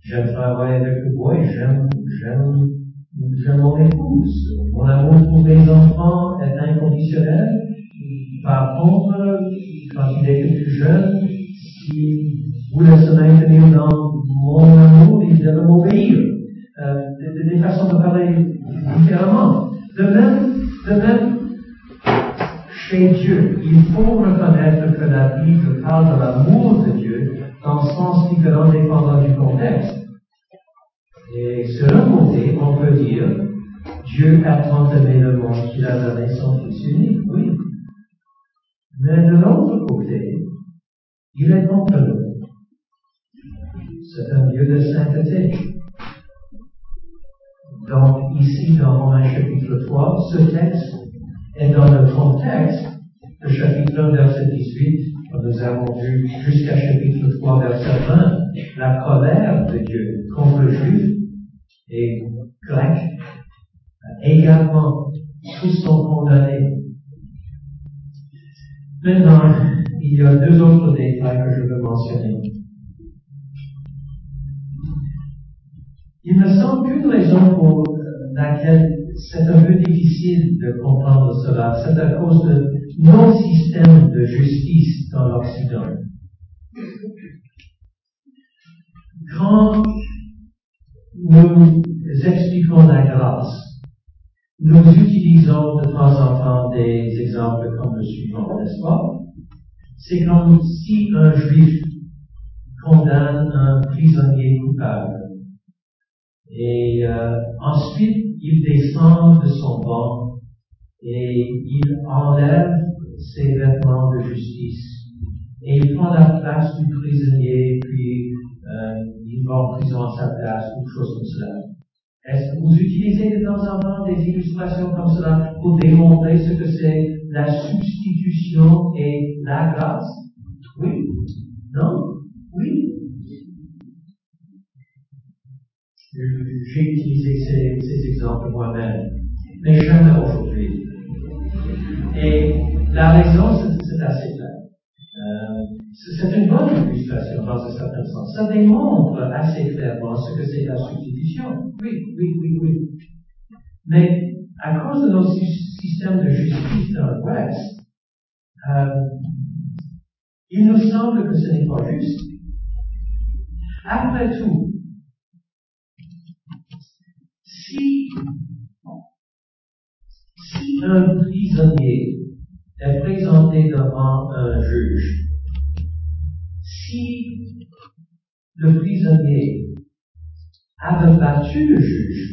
J'aime travailler avec le bois et j'aime mon épouse. Mon amour pour mes enfants est inconditionnel. Par contre, quand il était plus jeune, si vous laissez maintenir dans mon amour, il devait m'obéir. Des façons de parler différemment. De même, chez Dieu, il faut reconnaître que la Bible parle de l'amour de Dieu dans le sens différent dépendant du contexte. Et sur un côté, on peut dire, Dieu a tant aimé le monde qu'il a donné son Fils unique, oui. Mais de l'autre côté, il est contre nous. C'est un Dieu de sainteté. Donc, ici, dans Romains chapitre 3, ce texte est dans le contexte de chapitre 1, verset 18, que nous avons vu jusqu'à chapitre 3, verset 20, la colère de Dieu contre le juif et grec. Également, tous sont condamnés. Maintenant, il y a deux autres détails que je veux mentionner. Il me semble qu'une raison pour laquelle c'est un peu difficile de comprendre cela, c'est à cause de nos systèmes de justice dans l'Occident. Quand nous expliquons la grâce, nous utilisons de temps en temps des exemples comme le suivant, n'est-ce pas? C'est comme si un juif condamne un prisonnier coupable. Et ensuite, il descend de son banc et il enlève ses vêtements de justice. Et il prend la place du prisonnier, puis il va en prison à sa place, ou chose comme cela. Est-ce que vous utilisez de temps en temps des illustrations comme cela pour démontrer ce que c'est la substitution et la grâce? Oui? Non? Oui? J'ai utilisé ces exemples moi-même, mais jamais aujourd'hui. Et la raison, c'est assez clair. C'est une bonne illustration dans un certain sens. Ça démontre assez clairement ce que c'est la substitution. Oui. Mais à cause de nos systèmes de justice dans l'Ouest, il nous semble que ce n'est pas juste. Après tout, si un prisonnier est présenté devant un juge, si le prisonnier avait battu le juge,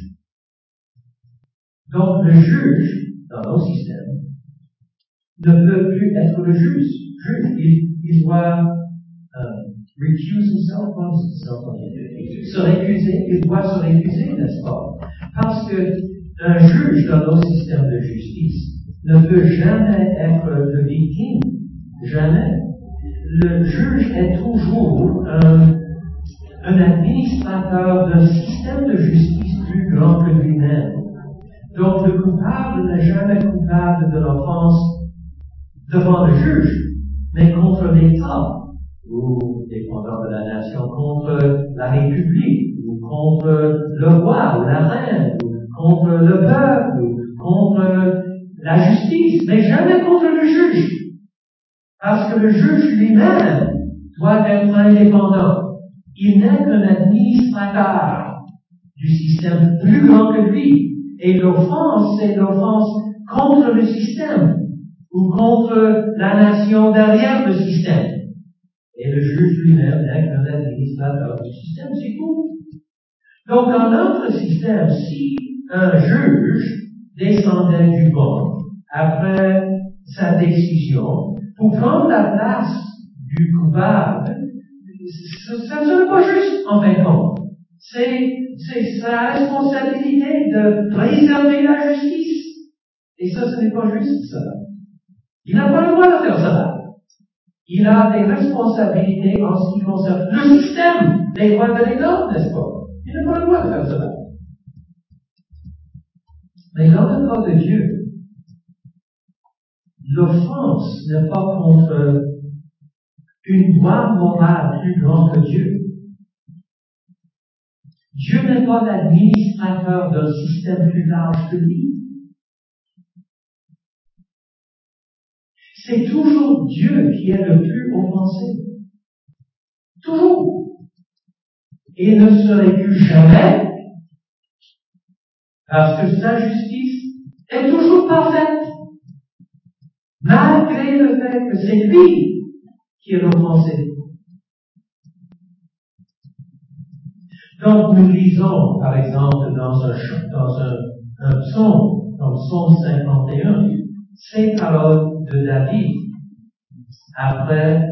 donc le juge, dans nos systèmes, ne peut plus être le juge. Il doit recuse himself, se récuser, il doit se récuser, n'est-ce pas? Parce que un juge dans nos systèmes de justice ne peut jamais être le victime. Jamais. Le juge est toujours un administrateur d'un système de justice plus grand que lui-même. Donc le coupable n'est jamais coupable de l'offense devant le juge, mais contre l'État, ou dépendant de la nation, contre la République, ou contre le roi, ou la reine, ou contre le peuple, ou contre la justice, mais jamais contre le juge. Parce que le juge lui-même doit être indépendant. Il n'est qu'un administrateur du système plus grand que lui. Et l'offense, c'est l'offense contre le système, ou contre la nation derrière le système. Et le juge lui-même n'est qu'un administrateur du système, c'est tout. Donc, dans notre système, si un juge descendait du banc après sa décision pour prendre la place du coupable, ça ne serait pas juste, en fin de compte. C'est sa responsabilité de préserver la justice. Et ça, ce n'est pas juste, ça. Il n'a pas le droit de faire ça. Il a des responsabilités en ce qui concerne le système des droits de l'État, n'est-ce pas? Il n'a pas le droit de faire cela. Mais dans le cas de Dieu, l'offense n'est pas contre une loi morale plus grande que Dieu. Dieu n'est pas l'administrateur d'un système plus large que lui. C'est toujours Dieu qui est le plus offensé. Toujours. Et ne serait plus jamais, parce que sa justice est toujours parfaite, malgré le fait que c'est lui qui est l'offensé. Donc nous lisons, par exemple, dans un psaume, comme Psaume 51, ces paroles de David, après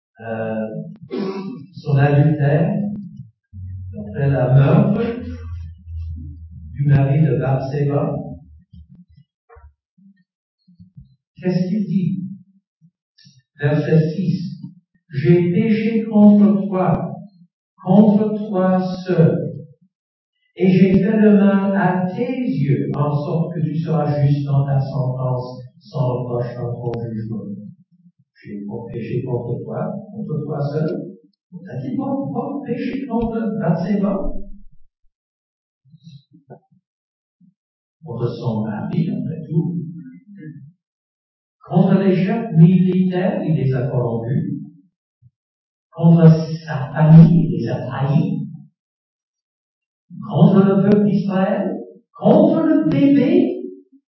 son adultère, après la meurtre du mari de Bathséba. Qu'est-ce qu'il dit? Verset 6. J'ai péché contre toi seul, et j'ai fait le mal à tes yeux, en sorte que tu seras juste dans ta sentence, sans reproche dans ton jugement. J'ai péché contre toi seul. T'as-t-il pas péché contre Bathséba? Contre son mari, après tout. Contre les chefs militaires, il les a corrompus. Contre sa famille, il les a trahis. Contre le peuple d'Israël. Contre le bébé.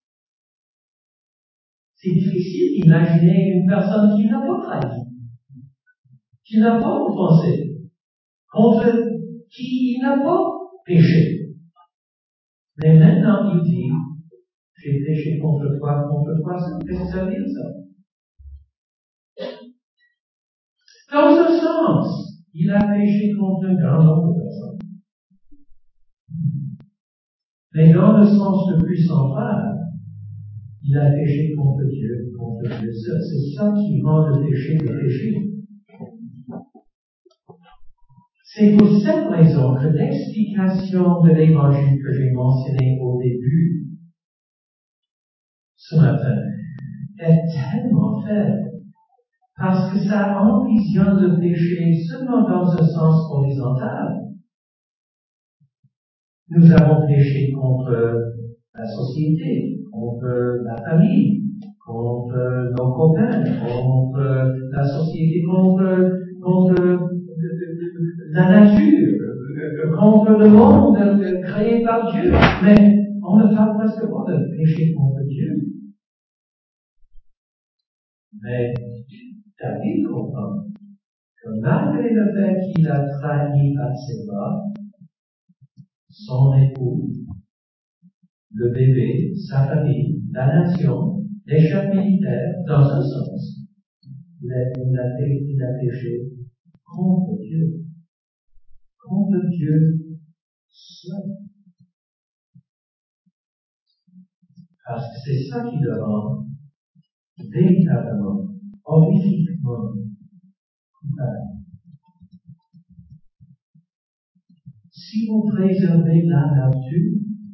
C'est difficile d'imaginer une personne qui n'a pas trahi, qui n'a pas offensé, contre qui il n'a pas péché. Mais maintenant, il dit, j'ai péché contre toi seul. Qu'est-ce que ça veut dire, ça? Dans ce sens, il a péché contre un grand nombre de personnes. Mais dans le sens le plus central, il a péché contre Dieu seul. C'est ça qui rend le péché le péché. C'est pour cette raison que l'explication de l'évangile que j'ai mentionné au début ce matin est tellement faible, parce que ça envisionne le péché seulement dans un sens horizontal. Nous avons péché contre la société, contre la famille, contre nos copains, contre la société, contre la nature, contre le monde créé par Dieu. Mais on ne parle presque pas de péché contre Dieu. Mais David comprend que malgré le fait qu'il a trahi Bathséba, son époux, le bébé, sa famille, la nation, les chefs militaires, dans un sens, il a péché contre Dieu seul. Parce que c'est ça qui le rend véritablement, horrifiquement coupable. Si vous préservez la nature,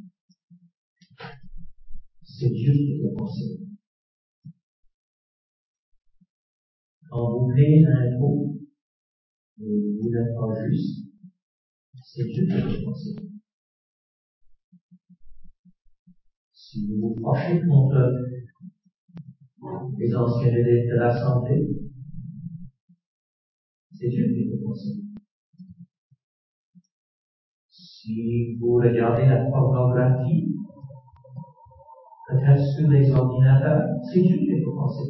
c'est Dieu qui est offensé. Quand vous payez l'impôt et vous n'êtes pas juste, c'est Dieu qui est offensé. Si vous vous fâchez contre les anciens élèves de la santé, c'est Dieu qui est offensé. Si vous regardez la pornographie, peut-être sur les ordinateurs, c'est Dieu qui est offensé.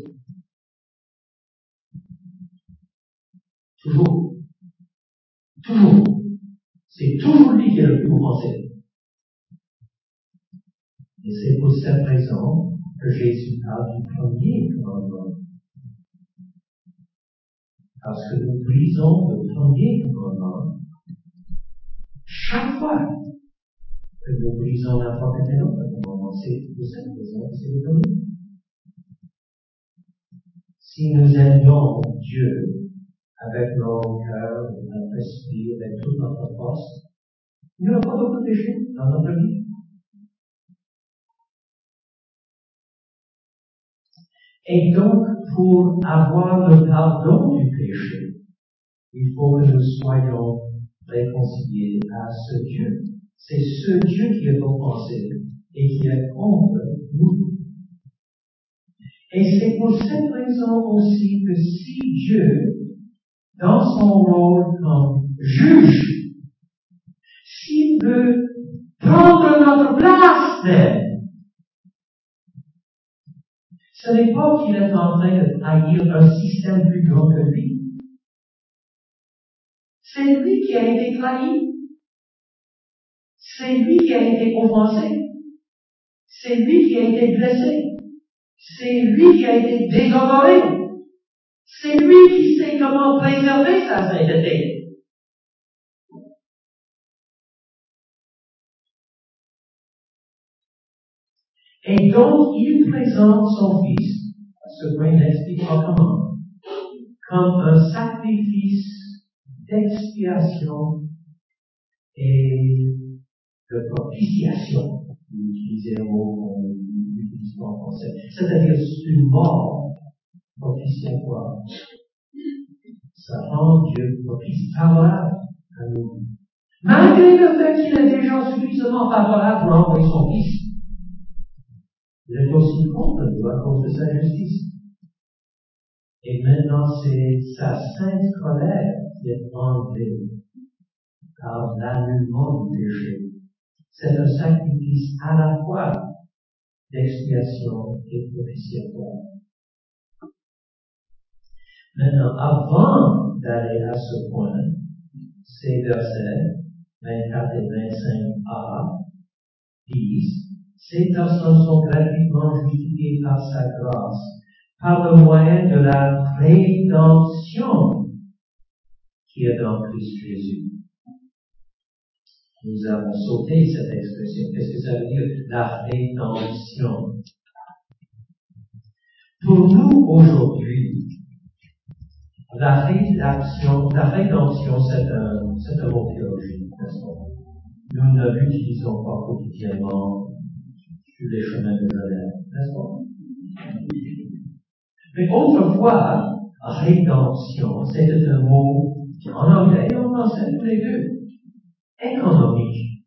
Toujours. C'est toujours lui qui est le plus offensé. Et c'est pour cette raison que Jésus parle du premier commandement. Parce que nous brisons le premier commandement chaque fois que nous brisons n'importe quel autre commandement. C'est pour cette raison que c'est le premier. Si nous aimions Dieu avec nos cœurs, notre esprit, avec toute notre force, il n'y aura pas beaucoup de péché dans notre vie. Et donc, pour avoir le pardon du péché, il faut que nous soyons réconciliés à ce Dieu. c'est ce Dieu qui est offensé et qui est contre nous. Et c'est pour cette raison aussi que si Dieu, dans son rôle comme juge, s'il veut prendre notre place même, ce n'est pas qu'il est en train de trahir un système plus grand que lui. C'est lui qui a été trahi. C'est lui qui a été offensé. C'est lui qui a été blessé. C'est lui qui a été déshonoré. C'est lui qui sait comment préserver sa sainteté. Et donc, il présente son Fils, à ce point il n'explique pas comment, comme un sacrifice d'expiation et de propitiation. Vous utilisez un mot qu'on n'utilise pas en français. C'est-à-dire une mort propitiatoire. Ça rend Dieu propice, favorable à nous. Malgré le fait qu'il est déjà suffisamment favorable pour envoyer son Fils, il est aussi contre nous à cause de sa justice. Et maintenant, c'est sa sainte colère qui est enlevée par l'annulement du péché. C'est un sacrifice à la fois d'expiation et propitiatoire. Maintenant, avant d'aller à ce point, ces versets 24 et 25a disent: ces personnes sont gratuitement justifiées par sa grâce, par le moyen de la rédemption qui est dans Christ Jésus. Nous avons sauté cette expression. Qu'est-ce que ça veut dire, la rédemption? Pour nous, aujourd'hui, la rédemption, c'est un mot théologique, n'est-ce pas? Nous ne l'utilisons pas quotidiennement sur les chemins de Genève, n'est-ce pas? Mais autrefois, rédemption, c'était un mot en anglais et en français, tous les deux, économique.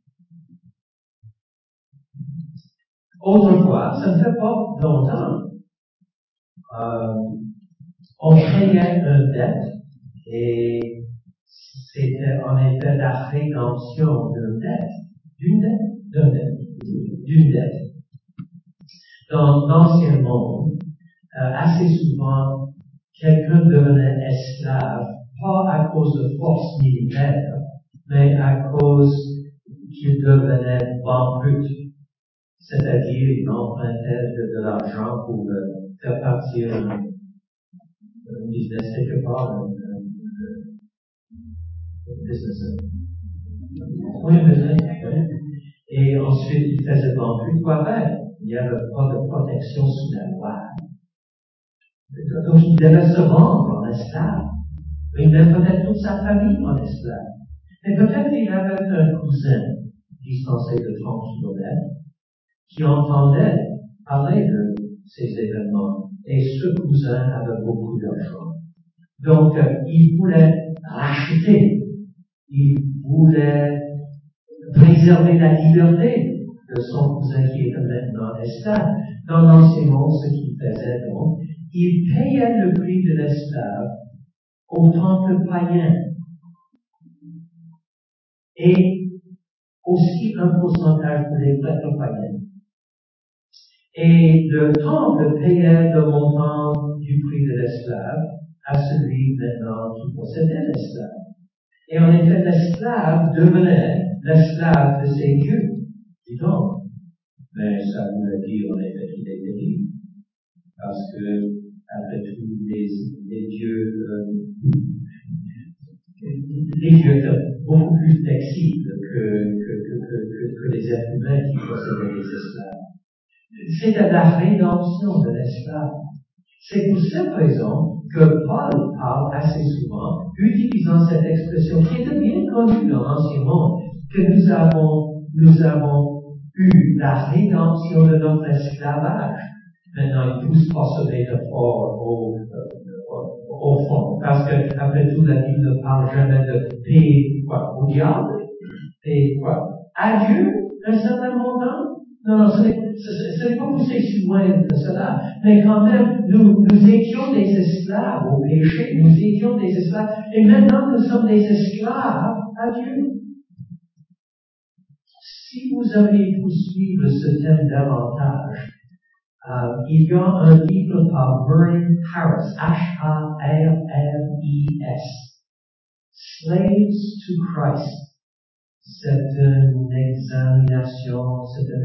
Autrefois, ça ne fait pas longtemps, on payait une dette et c'était en effet la rédemption d'une dette. Dans l'ancien monde, assez souvent, quelqu'un devenait esclave, pas à cause de force militaire, mais à cause qu'il devenait banqueroute. C'est-à-dire, il empruntait de l'argent pour faire partir un business quelque part, un business. Oui, un business. Et ensuite, il faisait banqueroute. Quoi faire? Il n'y avait pas de protection sous la loi. Donc, il devait se vendre en esclave. Il avait peut-être toute sa famille en esclave. Mais peut-être qu'il avait un cousin distancé de 30 kilomètres qui entendait parler de ces événements. Et ce cousin avait beaucoup d'argent. Donc, il voulait racheter. Il voulait préserver la liberté de son cousin qui était maintenant esclave. Dans l'ancien monde, ce qu'il faisait donc, il payait le prix de l'esclave au temple païen. Et aussi un pourcentage pour les prêtres païens. Et le temple payait le montant du prix de l'esclave à celui maintenant qui possédait l'esclave. Et en effet, l'esclave devenait l'esclave de ses dieux, dis donc. Mais ça voulait dire en effet qu'il était libre. Parce que, après tout, les dieux étaient beaucoup plus flexibles que les êtres humains qui possédaient les esclaves. C'était la rédemption de l'esclave. C'est pour cette raison que Paul parle assez souvent, utilisant cette expression qui était bien connue dans l'Ancien Monde, que nous avons eu la rédemption de notre esclavage. Maintenant, il ne pousse pas ce métaphore au fond, parce que, après tout, la Bible ne parle jamais de paix, au diable, paix, à Dieu, un certain montant? Non, ce n'est pas poussé si loin que cela, mais quand même, nous étions des esclaves au péché, nous étions des esclaves, et maintenant nous sommes des esclaves à Dieu. Si vous avez poursuivre ce thème davantage, il y a un livre par Murray Harris, Harris, Slaves to Christ. C'est une examination,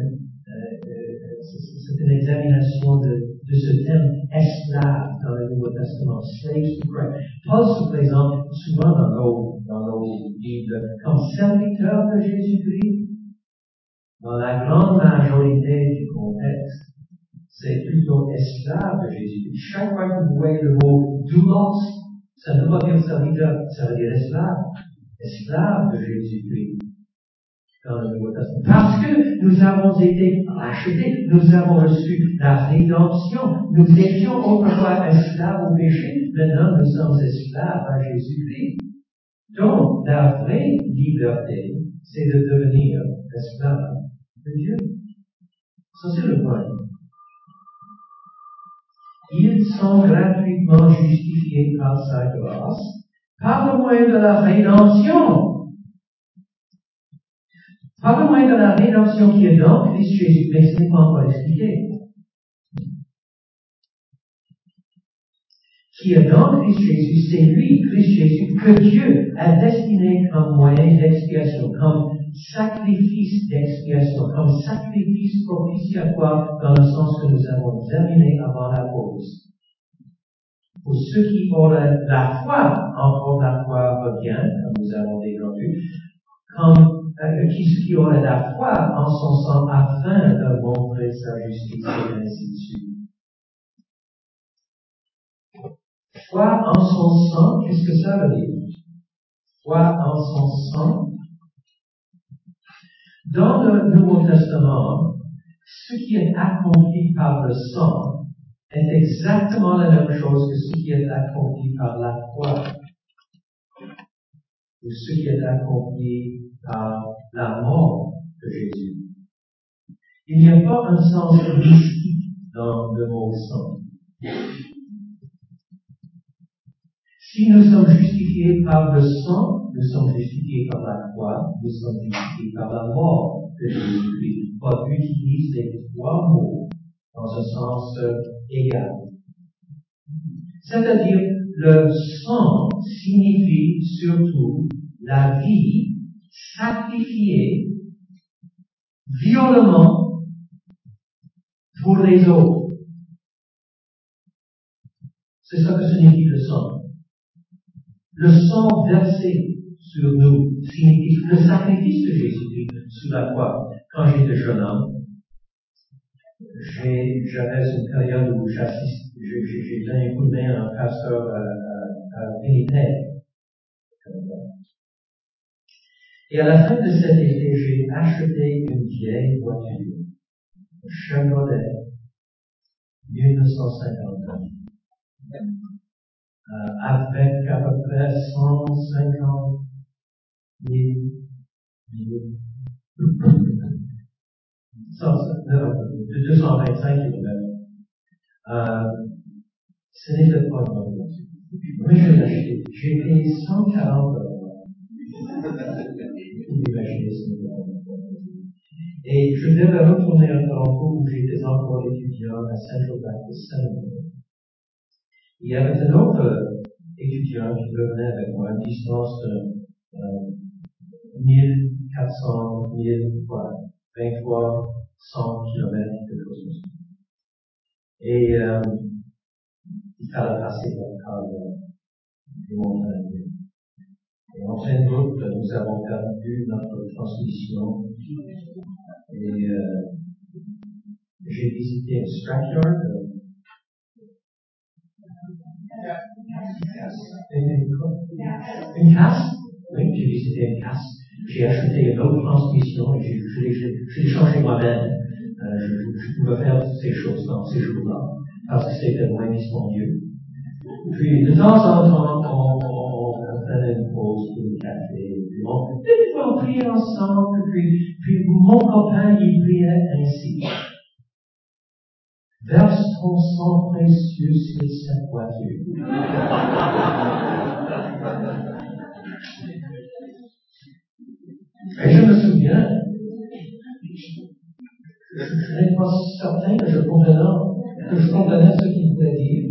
c'est une examination de ce thème esclave dans le Nouveau Testament, slaves to Christ. Paul se présente souvent dans nos livres comme serviteur de Jésus-Christ. Dans la grande majorité du contexte, c'est plutôt esclave de Jésus-Christ. Chaque fois que vous voyez le mot doulos, ça ne veut pas dire serviteur, ça veut dire esclave de Jésus-Christ. Dans le Nouveau Testament. Parce que nous avons été rachetés, nous avons reçu la rédemption, nous étions autrefois esclaves au péché, maintenant nous sommes esclaves à Jésus-Christ. Donc, la vraie liberté, c'est de devenir esclave de Dieu. Ça, c'est le point. Ils sont gratuitement justifiés par sa grâce, par le moyen de la rédemption. Par le moyen de la rédemption qui est dans Christ Jésus, mais ce n'est pas encore expliqué. Qui est dans Christ Jésus, c'est lui, Christ Jésus, que Dieu a destiné comme moyen d'expiation, comme sacrifice d'expiation, comme sacrifice propitiatoire, dans le sens que nous avons examiné avant la pause. Pour ceux qui auraient la foi, encore la foi revient, comme nous avons déjà vu, comme qui aurait la foi en son sang afin de montrer sa justice et ainsi de suite. Foi en son sang, qu'est-ce que ça veut dire? Foi en son sang. Dans le Nouveau Testament, ce qui est accompli par le sang est exactement la même chose que ce qui est accompli par la foi, ou ce qui est accompli par la mort de Jésus. Il n'y a pas un sens mystique dans le mot sang. Si nous sommes justifiés par le sang, nous sommes justifiés par la foi, nous sommes justifiés par la mort de Jésus-Christ. Paul utilise les trois mots dans un sens égal. C'est-à-dire, le sang signifie surtout la vie sacrifiée violemment pour les autres. C'est ça que signifie le sang. Le sang versé sur nous signifie le sacrifice de Jésus-Christ sur la croix. Quand j'étais jeune homme, j'avais une période où j'ai donné un coup de main à un pasteur à Winnipeg. Et à la fin de cet été, j'ai acheté une vieille voiture, un Chevrolet 1950, avec à peu près 150 000 de 225 km. Ce n'était pas une bonne voiture. Mais je l'ai acheté. J'ai payé 140 $. Vous imaginez ce niveau. Et je devais retourner à Toronto où j'étais encore étudiant à Central Baptist Seminary. Il y avait un autre étudiant qui revenait avec moi à distance de 1400, 23, 100 km, quelque chose comme ça. Et il fallait passer par les montagnes. Et en pleine route, nous avons perdu notre transmission. Et j'ai visité une scrapyard. Une casse. Oui, j'ai visité une casse. J'ai acheté une autre transmission et j'ai changé moi-même. Je pouvais faire ces choses dans ces jours-là parce que c'était moins dispendieux. Puis, de temps en temps, on prenait une pause pour le café, et puis on priait ensemble, puis mon copain, il priait ainsi. Verse ton sang précieux sur cette voiture. Et je me souviens, je n'étais pas certain que je comprenais ce qu'il voulait dire.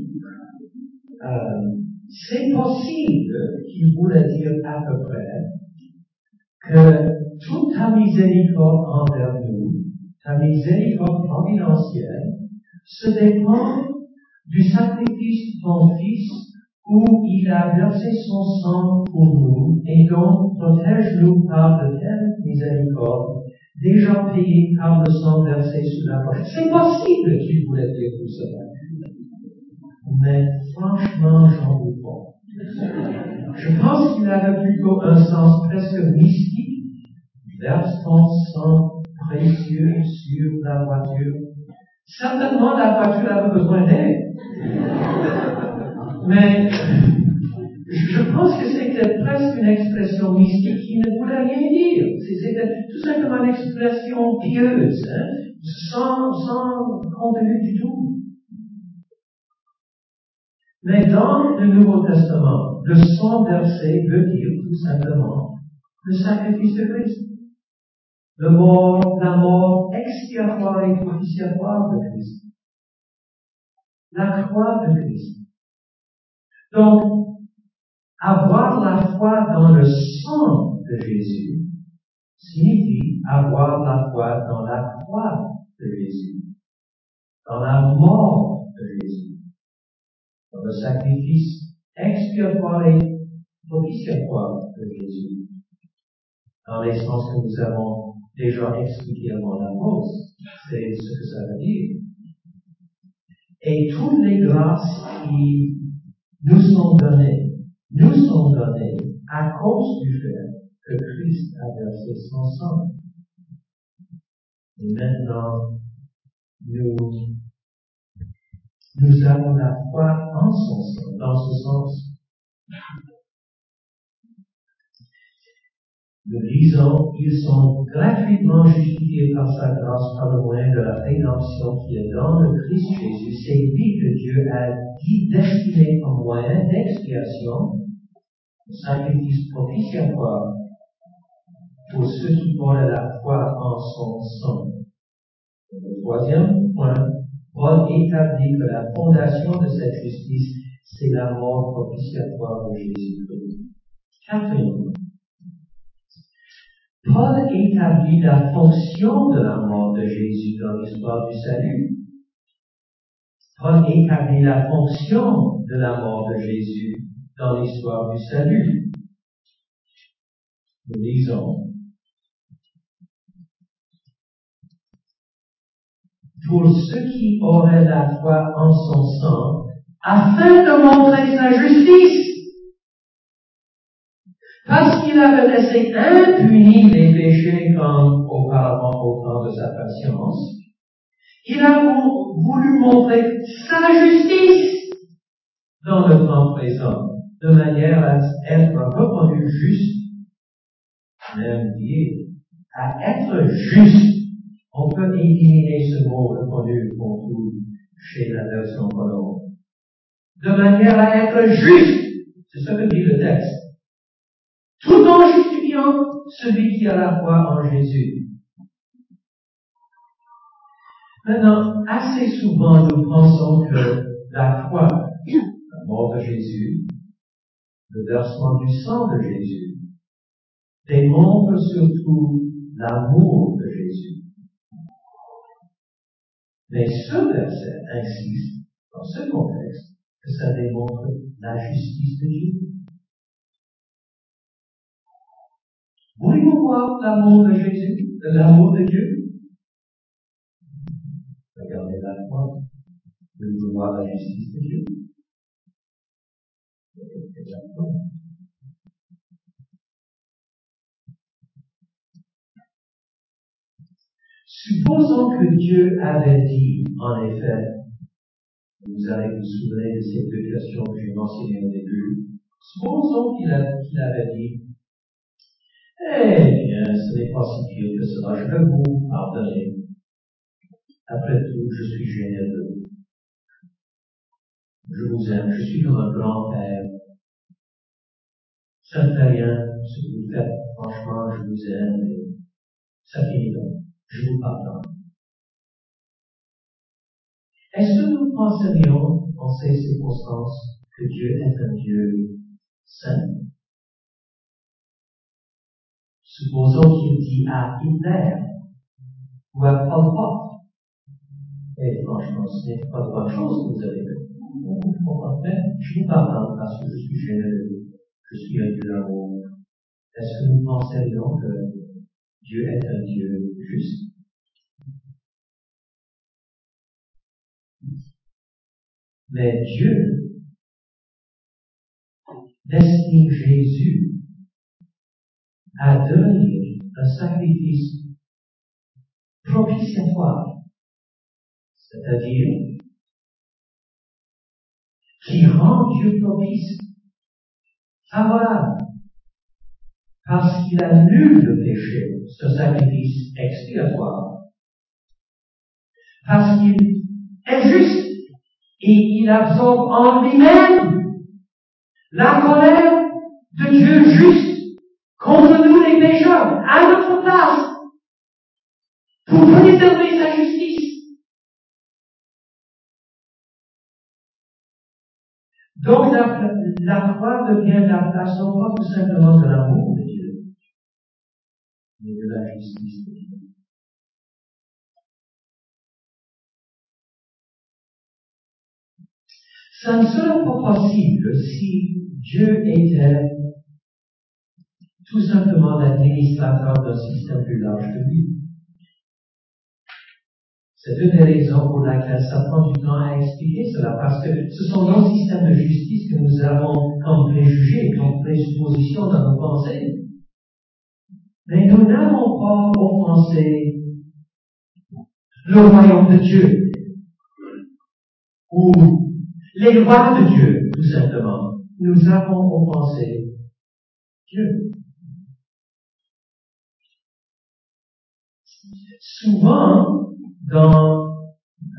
C'est possible qu'il voulait dire à peu près que toute ta miséricorde envers nous, ta miséricorde providentielle, se dépend du sacrifice de ton Fils où il a versé son sang pour nous et donc protège-nous par de telles miséricordes déjà payées par le sang versé sur la croix. C'est possible qu'il voulait dire tout cela. Mais franchement, j'en doute pas. Je pense qu'il avait plutôt un sens presque mystique. Verse ton sang précieux sur la voiture. Certainement, la voiture avait besoin d'aide. Mais je pense que c'était presque une expression mystique qui ne voulait rien dire. C'était tout simplement une expression pieuse, sans contenu du tout. Mais dans le Nouveau Testament, le sang versé veut dire tout simplement le sacrifice de Christ. La mort expiatoire et propitiatoire de Christ. La croix de Christ. Donc, avoir la foi dans le sang de Jésus signifie avoir la foi dans la croix de Jésus, dans la mort de Jésus, dans le sacrifice expiatoire et propitiatoire de Jésus, dans les sens que nous avons déjà expliqué avant la pause. C'est ce que ça veut dire. Et toutes les grâces qui nous sont données à cause du fait que Christ a versé son sang. Et maintenant, nous avons la foi en son sang, dans ce sens. Nous disons, ils sont gratuitement justifiés par sa grâce par le moyen de la rédemption qui est dans le Christ Jésus. C'est lui que Dieu a destiné comme moyen d'expiation, le sacrifice propitiatoire pour ceux qui auraient la foi en son sang. Le troisième point, Paul établit que la fondation de cette justice, c'est la mort propitiatoire de Jésus-Christ. Quatrièmement, Paul établit la fonction de la mort de Jésus dans l'histoire du salut. Paul établit la fonction de la mort de Jésus dans l'histoire du salut. Nous lisons. Pour ceux qui auraient la foi en son sang, afin de montrer sa justice. Parce qu'il avait laissé impunis les péchés comme auparavant au temps de sa patience, il a voulu montrer sa justice dans le temps présent, de manière à être reconnu juste, même dire, à être juste. On peut éliminer ce mot reconnu qu'on trouve chez la version Colombe. De manière à être juste, c'est ce que dit le texte. Tout en justifiant celui qui a la foi en Jésus. Maintenant, assez souvent, nous pensons que la foi, la mort de Jésus, le versement du sang de Jésus, démontre surtout l'amour de Jésus. Mais ce verset insiste, dans ce contexte, que ça démontre la justice de Dieu. Voulez-vous voir l'amour de Jésus, l'amour de Dieu? Regardez la foi. Voulez-vous voir la justice de Dieu? Regardez la foi. Supposons que Dieu avait dit, en effet, vous allez vous souvenir de ces deux questions que j'ai mentionnées au début, Supposons qu'il avait dit, eh bien, ce n'est pas si pire que cela, je vais vous pardonner. Après tout, je suis généreux. Je vous aime, je suis comme un grand-père. Ça ne fait rien, ce que vous faites, franchement, je vous aime, et ça finit là. Je vous pardonne. Est-ce que nous penserions, en ces circonstances, que Dieu est un Dieu saint? Supposons qu'il dit à Hitler ou à Pol Pot, et franchement, ce n'est pas de bonne chose que vous avez fait. Je vous pardonne parce que je suis généreux, je suis un Dieu d'amour. Est-ce que nous penserions que Dieu est un Dieu juste? Mais Dieu destine Jésus à devenir un sacrifice propitiatoire, c'est-à-dire qui rend Dieu propice, favorable, parce qu'il annule le péché, ce sacrifice expiatoire, parce qu'il est juste et il absorbe en lui-même la colère de Dieu juste contre nous les pécheurs, à notre place, pour préserver sa justice. Donc la croix devient la façon pas tout simplement de l'amour de Dieu, mais de la justice de Dieu. Ça ne serait pas possible si Dieu était tout simplement l'administrateur d'un système plus large que lui. C'est une des raisons pour laquelle ça prend du temps à expliquer cela, parce que ce sont nos systèmes de justice que nous avons comme préjugés, comme présuppositions dans nos pensées. Mais nous n'avons pas offensé le royaume de Dieu, ou les lois de Dieu, tout simplement. Nous avons offensé Dieu. Souvent, dans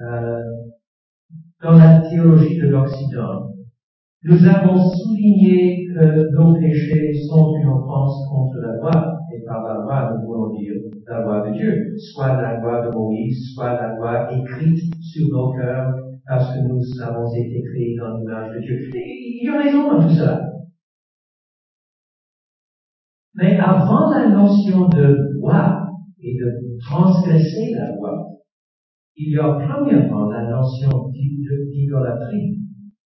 la théologie de l'Occident, nous avons souligné que nos péchés sont une offense contre la loi, et par la loi, nous voulons dire la loi de Dieu, soit la loi de Moïse, soit la loi écrite sur nos cœurs, parce que nous avons été créés dans l'image de Dieu. Et il y a raison dans tout cela. Mais avant la notion de loi et de transgresser la loi, il y a premièrement la notion d'idolâtrie.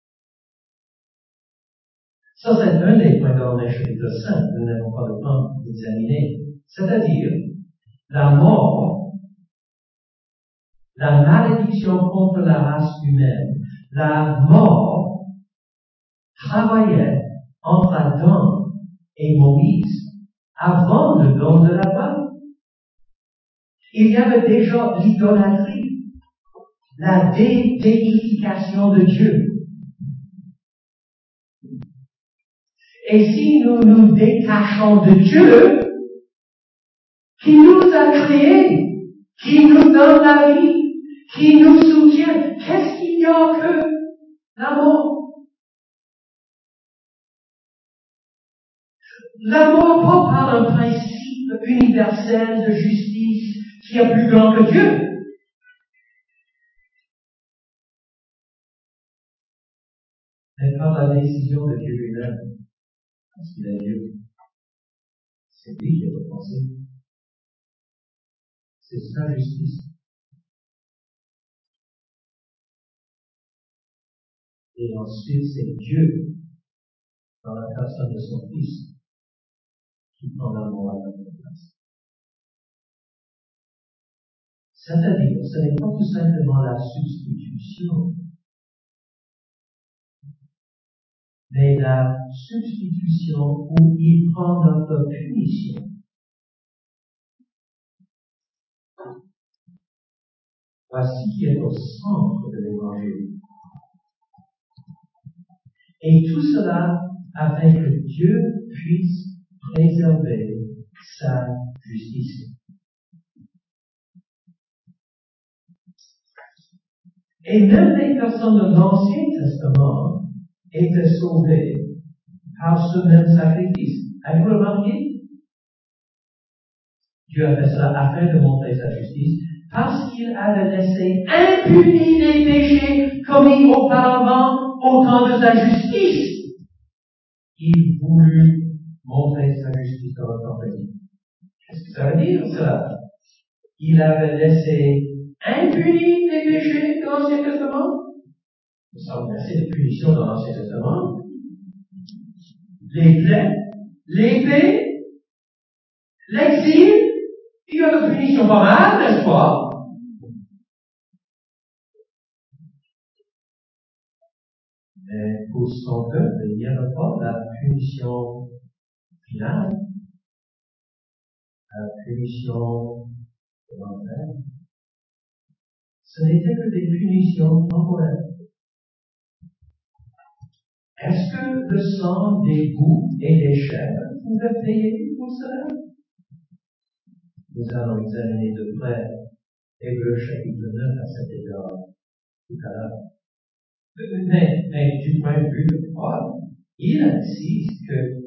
Ça, c'est un des points dans le chapitre 5, nous n'avons pas le temps d'examiner. C'est-à-dire, la mort, la malédiction contre la race humaine, la mort travaillait entre Adam et Moïse avant le don de la loi. Il y avait déjà l'idolâtrie, la déification de Dieu. Et si nous nous détachons de Dieu, qui nous a créés, qui nous donne la vie, qui nous soutient, qu'est-ce qu'il y a que l'amour? L'amour pas par un principe universel de justice qui est plus grand que Dieu. Mais par la décision de Dieu lui-même, parce qu'il est Dieu. C'est lui qui a pensé. C'est sa justice. Et ensuite, c'est Dieu, dans la personne de son Fils, qui prend l'amour à notre place. C'est-à-dire, ce n'est pas tout simplement la substitution, mais la substitution où il prend notre punition. Voici qui est au centre de l'Évangile. Et tout cela afin que Dieu puisse préserver sa justice. Et même les personnes de l'Ancien Testament étaient sauvées par ce même sacrifice. Avez-vous remarqué? Dieu a fait cela afin de montrer sa justice, parce qu'il avait laissé impunis les péchés commis auparavant au temps de sa justice. Il voulut montrer sa justice dans le temps présent. Qu'est-ce que ça veut dire, cela? Il avait laissé impunis les péchés dans l'Ancien Testament. Nous avons assez de punitions dans l'Ancien Testament. Les plaies, l'épée, l'exil, il y a de punitions pas mal, n'est-ce pas? Mais pour son peuple, il n'y avait pas la punition finale, la punition de l'enfer. Ce n'était que des punitions temporaires. Est-ce que le sang des boucs et des chèvres pouvait payer pour cela? Nous allons examiner de près Hébreux chapitre 9 à cet égard tout à l'heure. Mais du point de vue de Paul, il insiste que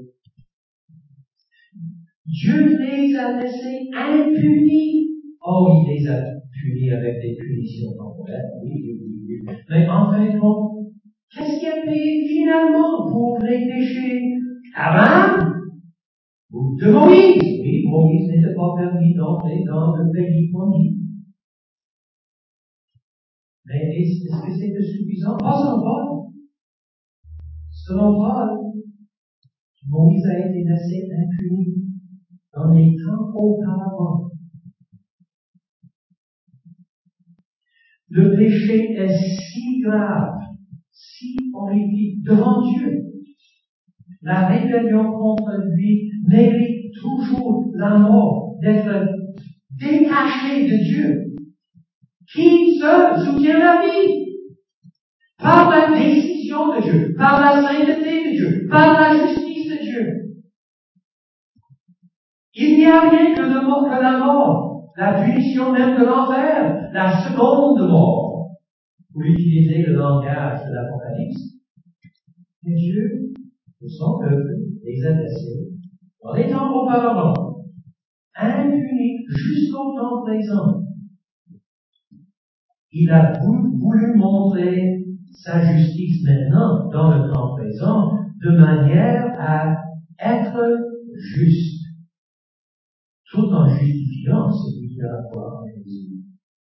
Dieu les a laissés impunis. Oh, il les a punis avec des punitions temporaires, oui. Mais en fin de compte, qu'est-ce qui a payé finalement pour les péchés d'Abraham ou de Moïse? Oui, Moïse n'était pas permis d'entrer dans le pays promis. Mais est-ce que c'était suffisant? Pas selon Paul. Selon Paul, Moïse a été laissé impuni dans les temps auparavant. Le péché est si grave, si horrifique devant Dieu. La rébellion contre lui mérite toujours la mort, d'être détaché de Dieu. Qui seul soutient la vie? Par la décision de Dieu, par la sainteté de Dieu, par la justice de Dieu. Il n'y a rien que la mort, la punition même de l'enfer, la seconde mort, pour utiliser le langage de l'Apocalypse. Et Dieu, pour son peuple, les a laissés, dans les temps auparavant, impunis jusqu'au temps présent. Il a voulu montrer sa justice maintenant, dans le temps présent, de manière à être juste, tout en justifiant celui qui a la foi en Jésus.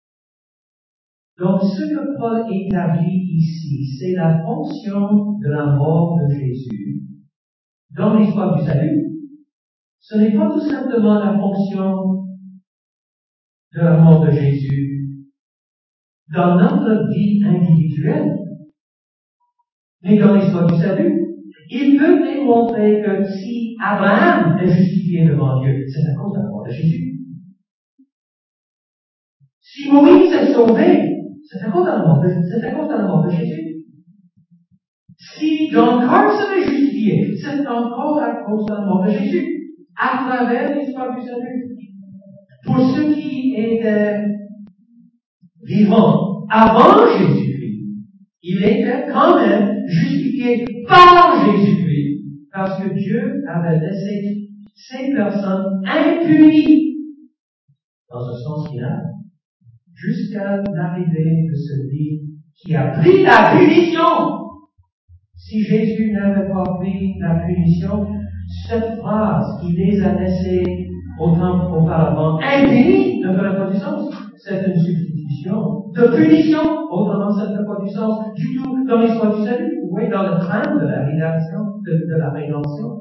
Donc, ce que Paul établit ici, c'est la fonction de la mort de Jésus dans l'histoire du salut. Ce n'est pas tout simplement la fonction de la mort de Jésus dans notre vie individuelle, mais dans l'histoire du salut. Il veut démontrer que si Abraham est justifié devant Dieu, c'est à cause de la mort de Jésus. Si Moïse est sauvé, c'est à cause de la mort de Jésus. Si John Carson est justifié, c'est encore à cause de la mort de Jésus, à travers l'histoire du salut. Pour ceux qui étaient vivants avant Jésus-Christ, il était quand même justifié par Jésus-Christ, parce que Dieu avait laissé ces personnes impunies, dans un sens final, jusqu'à l'arrivée de celui qui a pris la punition. Si Jésus n'avait pas pris la punition, cette phrase, il les a laissés auparavant impunis, ne ferait pas du sens. C'est une substitution de punition, autrement ça ne fait pas du sens du tout dans l'histoire du salut. Vous voyez, dans le trame de la rédemption, de la rédemption.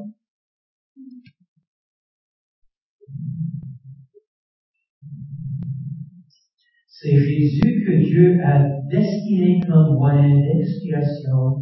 C'est Jésus que Dieu a destiné comme moyen d'expiation,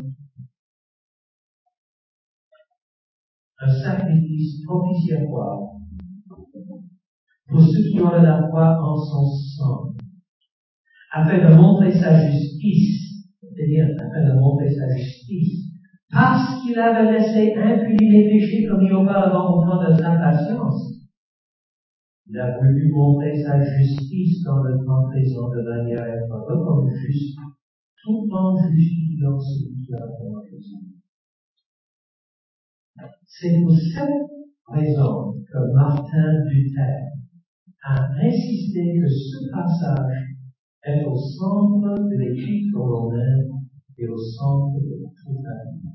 un sacrifice propitiatoire pour ceux qui auraient la foi en son sang, afin de montrer sa justice, c'est-à-dire afin de montrer sa justice Parce qu'il avait laissé impunis les péchés commis auparavant au temps de sa patience, il a voulu montrer sa justice dans le temps présent de manière à être reconnu juste, tout en justifiant celui qui a fait Jésus. C'est pour cette raison que Martin Luther a insisté que ce passage est au centre de l'Épître aux Romains et au centre de toute la vie.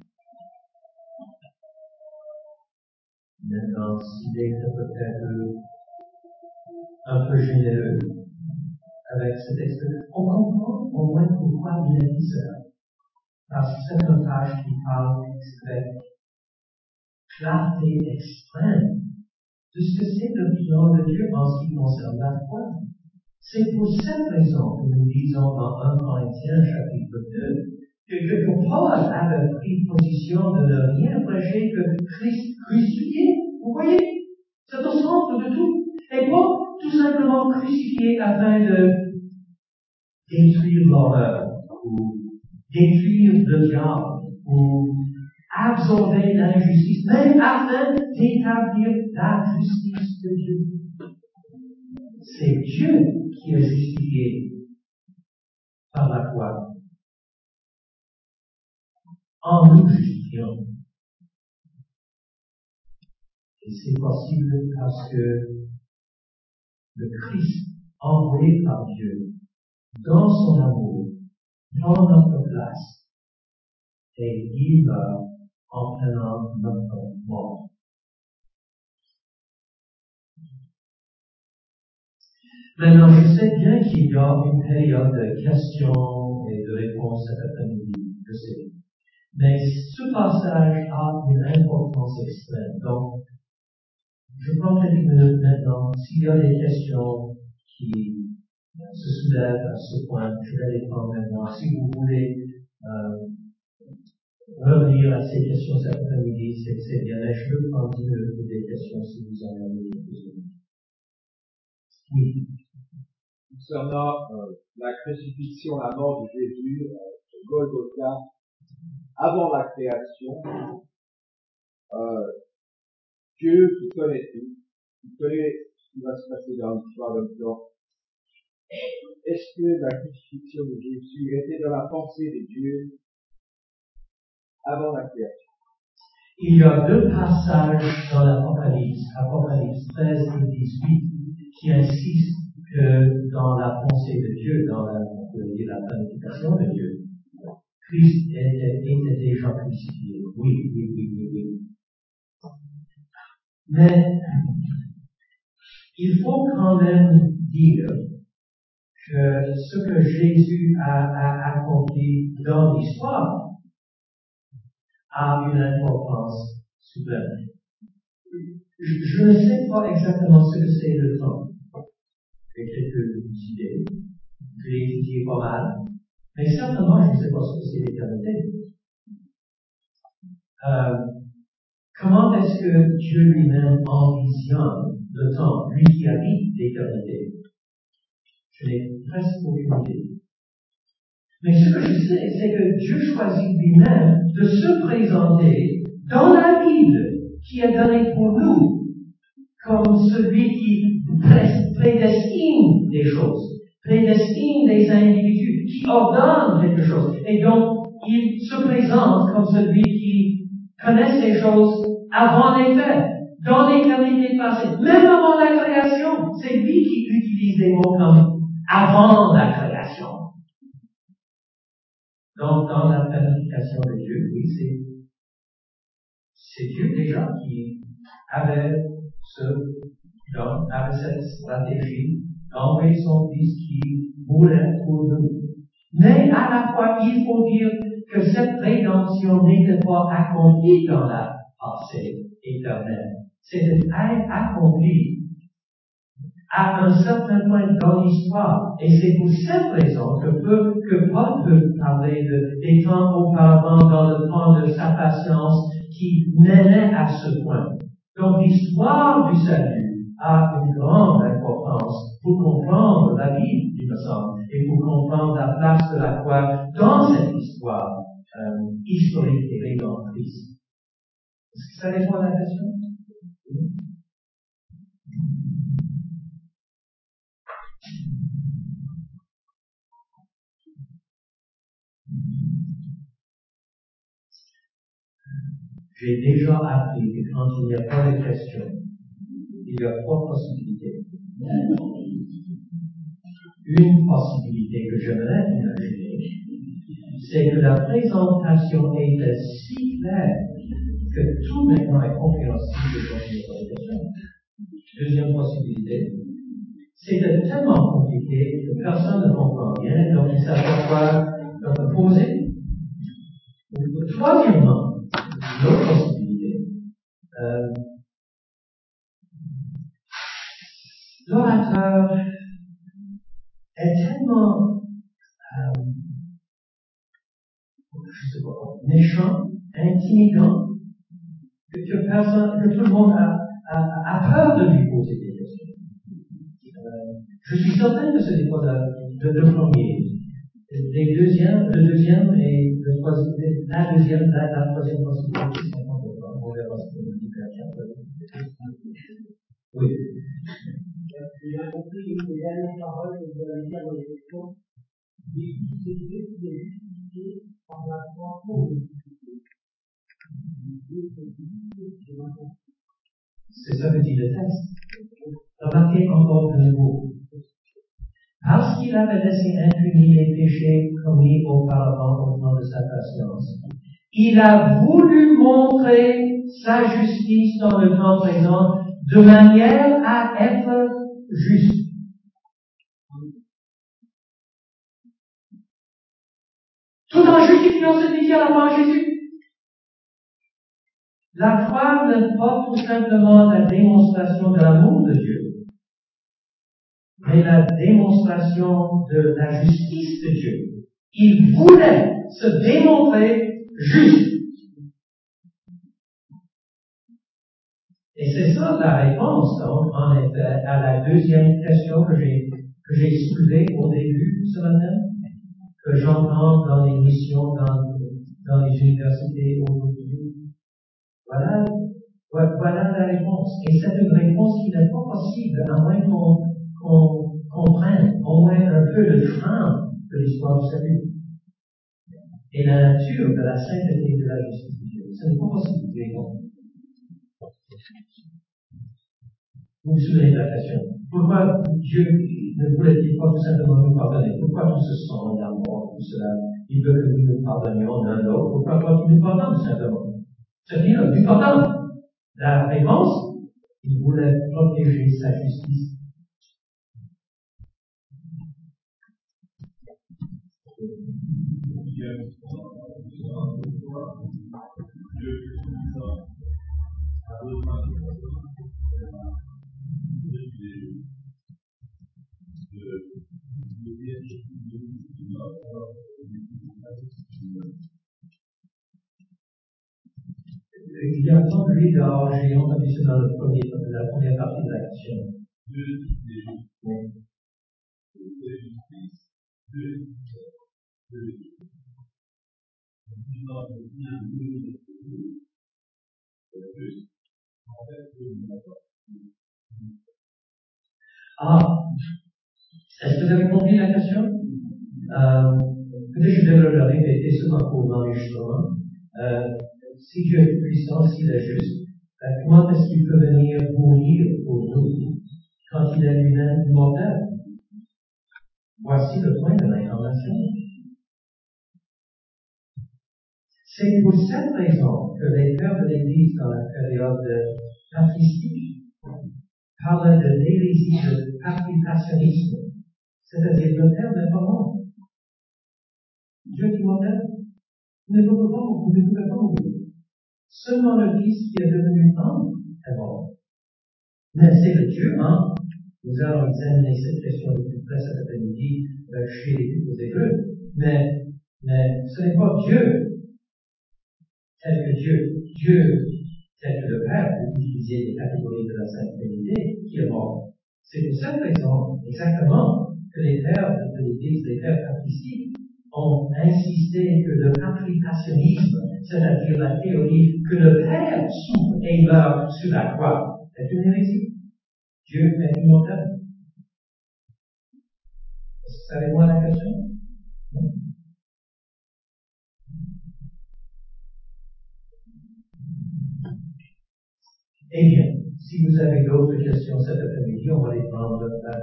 Maintenant, s'il est peut-être un peu généreux avec cet extrait, on comprend au moins pourquoi il a dit cela. Parce que c'est un passage qui parle avec clarté extrême de ce que c'est le plan de Dieu en ce qui concerne la foi. C'est pour cette raison que nous disons dans 1 Corinthiens chapitre 2 que Paul avait pris position de ne rien prêcher que Christ crucifié. Vous voyez, c'est au centre de tout. Et pas tout simplement crucifié afin de détruire l'horreur, ou détruire le diable, ou absorber l'injustice, mais afin d'établir la justice de Dieu. C'est Dieu qui est justifié par la foi, en nous justifiant. Et c'est possible parce que le Christ, envoyé par Dieu, dans son amour, prend notre place, et il va en prenant notre mort. Maintenant, je sais bien qu'il y a une période de questions et de réponses cet après-midi, je sais. Mais ce passage a une importance extrême. Donc, je prends quelques minutes maintenant. S'il y a des questions qui se soulèvent à ce point, je vais les prendre maintenant. Si vous voulez revenir à ces questions cet après-midi, c'est bien. Mais je peux prendre 10 minutes pour des questions si vous en avez quelques-unes. Oui. Concernant la crucifixion, la mort de Jésus, Golgotha, avant la création, Dieu qui connaît tout, qui connaît ce qui va se passer dans l'histoire de l'homme. Est-ce que la crucifixion de Jésus était dans la pensée de Dieu avant la création? Il y a 2 passages dans l'Apocalypse, Apocalypse 13 et 18, qui insistent que dans la pensée de Dieu, dans la planification de Dieu, Christ était déjà crucifié. Oui. Mais il faut quand même dire que ce que Jésus a accompli dans l'histoire a une importance suprême. Je ne sais pas exactement ce que c'est le temps. J'ai quelques idées. Je l'ai étudié pas mal. Mais certainement, je ne sais pas ce que c'est l'éternité. Comment est-ce que Dieu lui-même envisionne le temps, lui qui habite l'éternité? Je n'ai presque aucune idée. Mais ce que je sais, c'est que Dieu choisit lui-même de se présenter dans la Bible qui est donnée pour nous comme celui qui prédestine des choses, prédestine des individus, qui ordonne quelque chose. Et donc, il se présente comme celui qui connaît ces choses avant les faits, dans l'éternité passée, même avant la création. C'est lui qui utilise des mots comme avant la création. Donc, dans la planification de Dieu, oui, c'est Dieu déjà qui avait cette stratégie d'envoyer son Fils qui mourrait pour nous. Mais à la fois, il faut dire que cette rédemption n'était pas accomplie dans la pensée éternelle. C'était accompli à un certain point dans l'histoire. Et c'est pour cette raison que Paul peut parler des temps auparavant dans le temps de sa patience qui menait à ce point. Donc l'histoire du salut a une grande importance pour comprendre la Bible, il me semble, et pour comprendre la place de la foi dans cette histoire historique et rédemptrice. Ça répond à la question? J'ai déjà appris que quand il n'y a pas de question, il y a trois possibilités. Une possibilité que j'aimerais imaginer, c'est que la présentation est si claire que tout maintenant est compréhensible dans une question. Deuxième possibilité, c'est tellement compliqué que personne ne comprend rien, donc il ne savent pas quoi poser. Troisièmement, l'autre possibilité, l'orateur est tellement, je sais pas, méchant, intimidant, que tout le monde a peur de lui poser des questions. Je suis certain que ce n'est pas le premier. Le deuxième et le troisième, la troisième possibilité, c'est on verra ce que nous dit oui. J'ai compris que les dernières paroles que vous avez dit à votre question, c'est Dieu qui est justifié par la foi pour le justifier. C'est ça que dit le texte. Remarquez encore de nouveau. Parce qu'il avait laissé impunis les péchés commis auparavant au temps de sa patience, il a voulu montrer sa justice dans le temps présent de manière à être juste. Tout en justifiant celui qui a la foi en Jésus. La foi n'est pas tout simplement la démonstration de l'amour de Dieu, mais la démonstration de la justice de Dieu. Il voulait se démontrer juste. Et c'est ça la réponse, donc, en effet, à la deuxième question que j'ai soulevée au début ce matin, que j'entends dans les missions, dans les universités aujourd'hui. Voilà la réponse. Et c'est une réponse qui n'est pas possible, à moins qu'on comprenne au moins un peu le trame de l'histoire du salut et la nature de la sainteté de la justice de Dieu. Ce n'est pas possible de comprendre. Vous vous souvenez de la question. Pourquoi Dieu ne voulait-il pas tout simplement nous pardonner? Pourquoi tout ce sang d'amour, tout cela? Il veut que nous nous pardonnions l'un l'autre. Pourquoi pas qu'il nous pardonne tout simplement? C'est-à-dire, il nous pardonne. La réponse, il voulait protéger sa justice. Il y a un temps de lui dehors, j'ai entendu ça dans la première partie de la question. Est-ce que vous avez compris la question? Peut-être que je devrais le répéter seulement pour l'enregistrement. Si Dieu est puissant, s'il est juste, comment est-ce qu'il peut venir mourir pour nous quand il est lui-même immortel? Voici le point de l'incarnation. C'est pour cette raison que les pères de l'Église dans la période patristique parlent de l'hérésie de patripationnisme, c'est-à-dire le Père n'est pas mort. Dieu est immortel. Vous ne pouvez pas mourir. Seulement le Fils qui est devenu homme est mort. Mais c'est le Dieu, hein? Nous allons examiner cette question de plus près cet après-midi chez les Hébreux. Mais ce n'est pas Dieu tel que le Père, vous utilisez les catégories de la Sainte Trinité, qui est mort. C'est pour cette raison, exactement, que les pères de l'Église, les pères patristiques, ont insisté que le patripationnisme, c'est-à-dire la théorie que le Père souffre et meurt sur la croix, est une hérésie. Dieu est immortel. Savez-vous la question? Eh bien, si vous avez d'autres questions cet après-midi, on va les prendre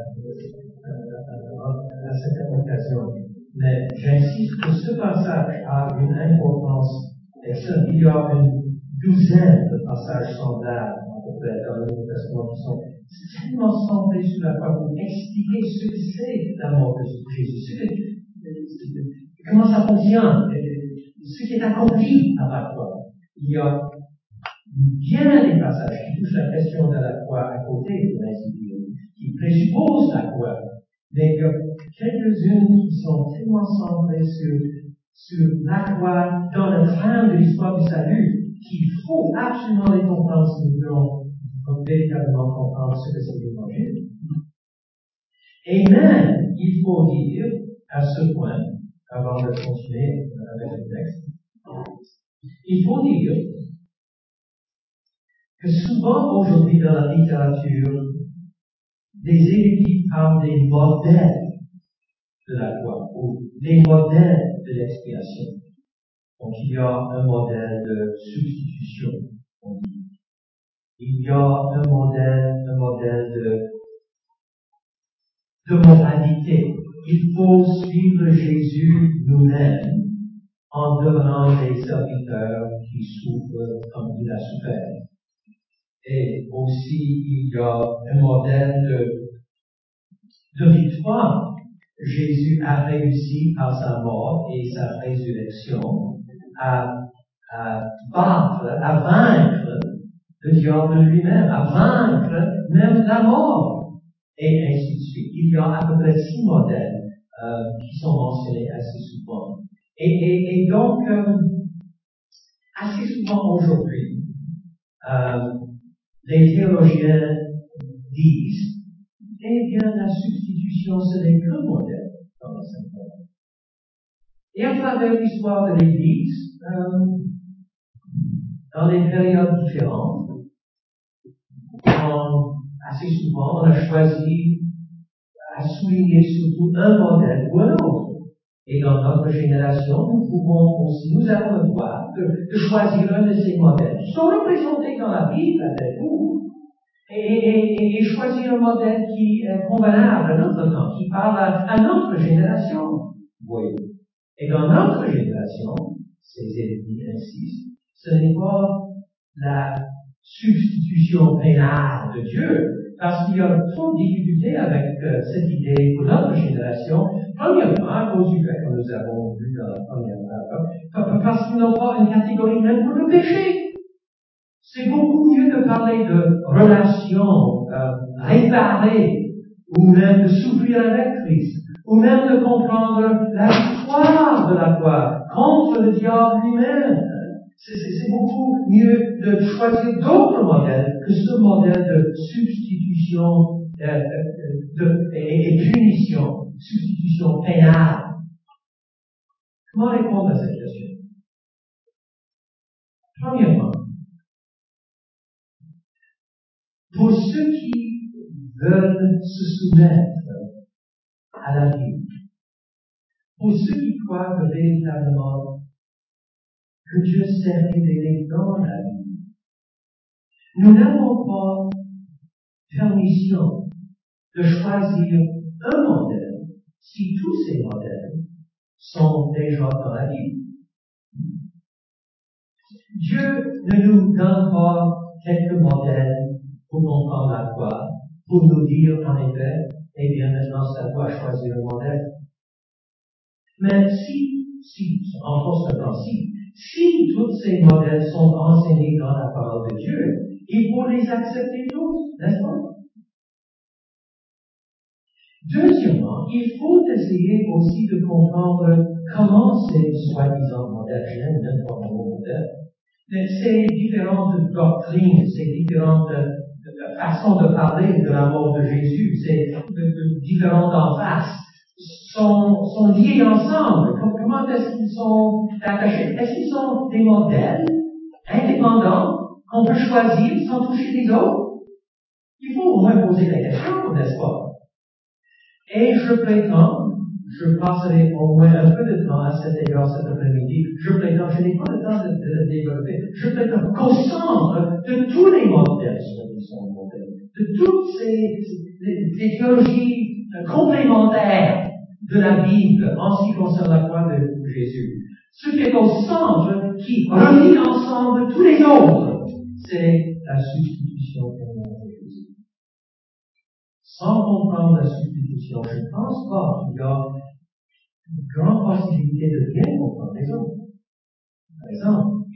à cette occasion. Mais j'insiste que ce passage a une importance extrême. Il y a une douzaine de passages semblables, à peu près, dans le Nouveau Testament qui sont tellement centrés sur la croix pour expliquer ce que c'est la mort de Jésus, comment ça fonctionne, ce qui est accompli par la croix. Il y a bien des passages qui touchent la question de la croix à côté de l'institut, qui présupposent la croix. Mais il y a quelques-unes qui sont tellement centrées sur la croix dans le train de l'histoire du salut qu'il faut absolument les comprendre si nous voulons véritablement comprendre ce que c'est l'évangile. Et même, il faut dire, à ce point, avant de continuer avec le texte, il faut dire que souvent aujourd'hui dans la littérature, des érudits parlent des modèles de la croix, ou des modèles de l'expiation. Donc il y a un modèle de substitution, on dit. Il y a un modèle de moralité. Il faut suivre Jésus nous-mêmes en devenant des serviteurs qui souffrent comme il a souffert. Et aussi, il y a un modèle de victoire. Jésus a réussi par sa mort et sa résurrection à battre, à vaincre le diable lui-même, à vaincre même la mort, et ainsi de suite. Il y a à peu près 6 modèles qui sont mentionnés assez souvent. Et donc, assez souvent aujourd'hui, les théologiens disent, eh bien, la substitution, ce n'est qu'un modèle dans la Sainte Parole. Et à travers l'histoire de l'Église, dans des périodes différentes, assez souvent, on a choisi à souligner surtout un modèle ou un autre. Et dans notre génération, nous avons le droit de choisir un de ces modèles qui sont représentés dans la Bible avec nous, et choisir un modèle qui est convenable à notre temps, qui parle à notre génération. Oui. Et dans notre génération, ces érudits insistent, ce n'est pas la substitution pénale de Dieu, parce qu'il y a trop de difficultés avec cette idée pour notre génération. Premièrement, à cause du fait que nous avons vu dans la première parole, parce qu'ils n'ont pas une catégorie même pour le péché. C'est beaucoup mieux de parler de relations réparées, ou même de souffrir avec Christ, ou même de comprendre la victoire de la croix contre le diable lui-même. C'est beaucoup mieux de choisir d'autres modèles que ce modèle de substitution et punition, substitution pénale. Comment répondre à cette question? Premièrement, pour ceux qui veulent se soumettre à la Bible, pour ceux qui croient que véritablement que Dieu s'est révélé dans la Bible, nous n'avons pas permission de choisir un modèle si tous ces modèles sont déjà dans la Bible. Dieu ne nous donne pas quelques modèles pour comprendre la croix, pour nous dire en effet, eh bien maintenant ça doit choisir un modèle. Mais en principe, si tous ces modèles sont enseignés dans la parole de Dieu, il faut les accepter tous, n'est-ce pas? Deuxièmement, il faut essayer aussi de comprendre comment ces soi-disant modèles, j'aime même pas le mot modèle, ces différentes doctrines, ces différentes façons de parler de la mort de Jésus, ces différentes en face, sont liés ensemble? Comment est-ce qu'ils sont attachés? Est-ce qu'ils sont des modèles indépendants qu'on peut choisir sans toucher les autres? Il faut au moins poser la question, n'est-ce pas? Et je prétends, je passerai au moins un peu de temps à cet égard cet après-midi, je prétends, je n'ai pas le temps de le développer, je prétends qu'au centre de tous les modèles, de toutes ces théologies complémentaires de la Bible en ce qui concerne la croix de Jésus, ce qui est au centre, qui relie ensemble tous les autres, c'est la substitution de Jésus. Sans comprendre la substitution, je ne pense pas qu'il y a une grande possibilité de bien comprendre les autres. Par exemple,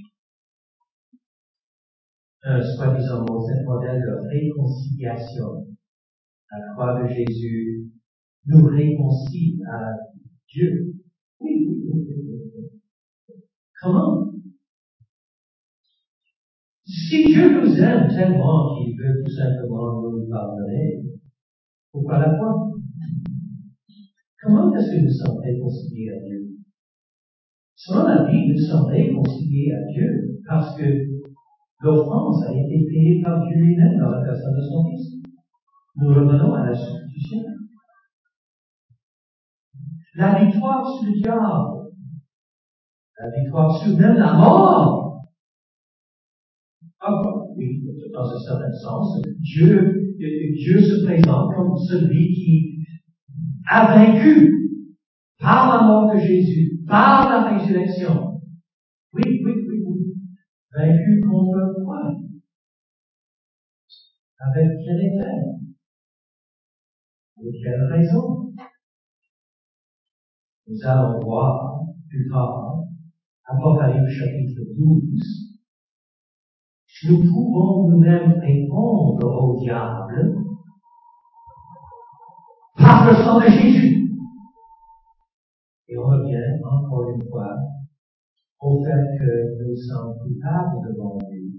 un soi-disant modèle de réconciliation. La croix de Jésus nous réconcilie à Dieu. Oui. Comment? Si Dieu nous aime tellement qu'il veut tout simplement nous pardonner, pourquoi la croix? Comment est-ce que nous sommes réconciliés à Dieu? Selon la Bible, nous sommes réconciliés à Dieu parce que l'offense a été payée par Dieu lui-même dans la personne de son Fils. Nous revenons à la substitution. La victoire sur le diable, la victoire sur même la mort. Oui, dans un certain sens, Dieu se présente comme celui qui a vaincu par la mort de Jésus, par la résurrection. Oui. Vaincu contre quoi? Avec quel effet? Avec quelle raison? Nous allons voir plus tard, Apocalypse chapitre 12, nous pouvons nous-mêmes répondre au diable par le sang de Jésus. Et on revient encore une fois au fait que nous sommes coupables devant Dieu.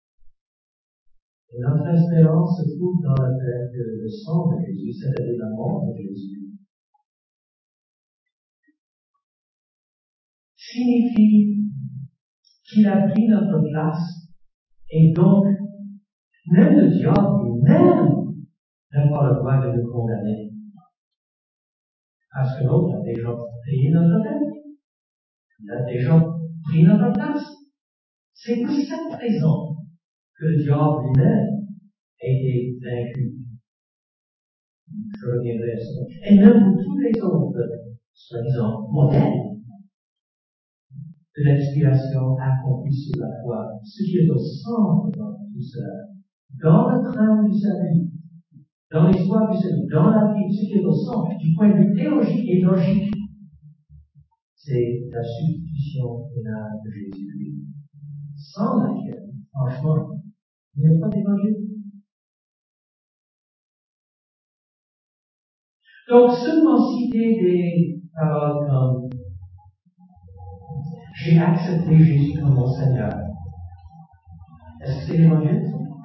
Et notre espérance se trouve dans le fait que le sang de Jésus, c'est-à-dire la mort de Jésus, signifie qu'il a pris notre place. Et donc, même le diable lui-même n'a pas le droit de nous condamner. Parce que l'autre a déjà payé notre dette. Il a déjà pris notre place. C'est pour cette raison que le diable lui-même a été vaincu. Je reviendrai à ça. Et même pour tous les autres, soi-disant, modèles de l'expiation accomplie sur la croix, ce qui est au centre de tout cela, dans le train du salut, dans l'histoire du salut, dans la Bible, ce qui est au centre, du point de vue théologique et logique, c'est la substitution pénale de Jésus, sans laquelle, franchement, il n'y a pas d'évangile. Donc, seulement citer des paroles comme « J'ai accepté Jésus comme mon Seigneur ». Est-ce que c'est l'évangile?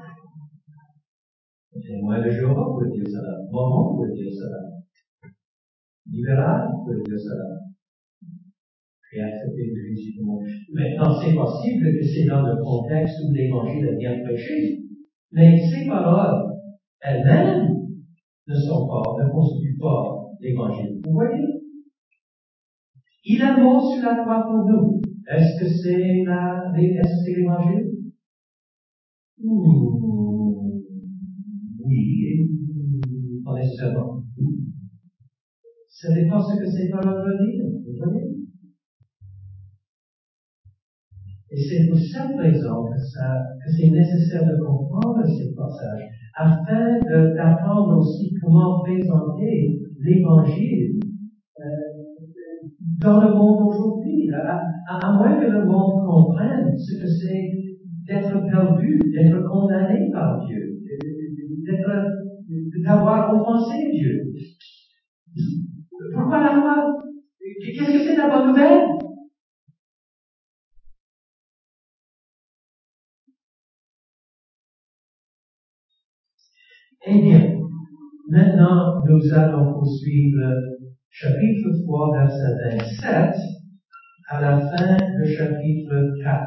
Témoin de Jéhovah pourrait dire cela. Mormon pourrait dire cela. Libéral pourrait dire cela. J'ai accepté Jésus comme mon Seigneur. Maintenant, c'est possible que c'est dans le contexte où l'évangile est bien prêché. Mais ces paroles elles-mêmes ne constituent pas l'évangile. Vous voyez? Il est mort sur la croix pour nous. Est-ce que c'est l'évangile? Oui, pas nécessairement. Ce n'est pas ce que ces paroles veulent dire. Vous voyez? Et c'est pour cette raison que c'est nécessaire de comprendre ces passages, afin d'apprendre aussi comment présenter l'évangile dans le monde aujourd'hui, à moins que le monde comprenne ce que c'est d'être perdu, d'être condamné par Dieu, d'avoir offensé Dieu. Pourquoi la loi? Qu'est-ce que c'est la bonne nouvelle? Eh bien, Maintenant, nous allons poursuivre chapitre 3, verset 27, à la fin du chapitre 4.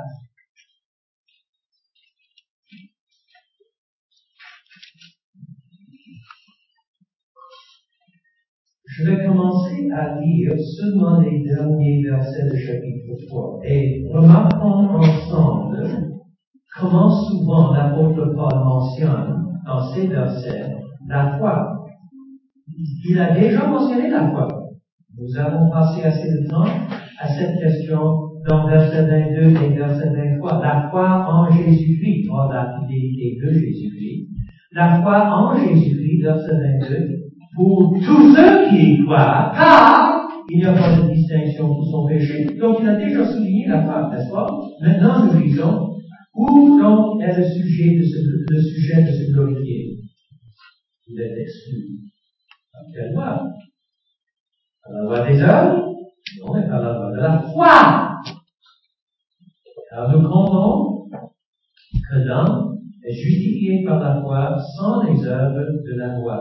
Je vais commencer à lire seulement les derniers versets du chapitre 3 et remarquons ensemble comment souvent l'apôtre Paul mentionne dans ces versets la foi. Il a déjà mentionné la foi. Nous avons passé assez de temps à cette question dans verset 22 et verset 23. La foi en Jésus-Christ, or la fidélité de Jésus-Christ. La foi en Jésus-Christ, verset 22, pour tous ceux qui y croient, car il n'y a pas de distinction pour son péché. Donc il a déjà souligné la foi, n'est-ce pas? Maintenant nous lisons, où donc est le sujet de se glorifier? Il est exclu. Par quelle loi? Par la loi des œuvres? Non, mais par la loi de la foi. Alors nous comptons que l'homme est justifié par la foi sans les œuvres de la loi.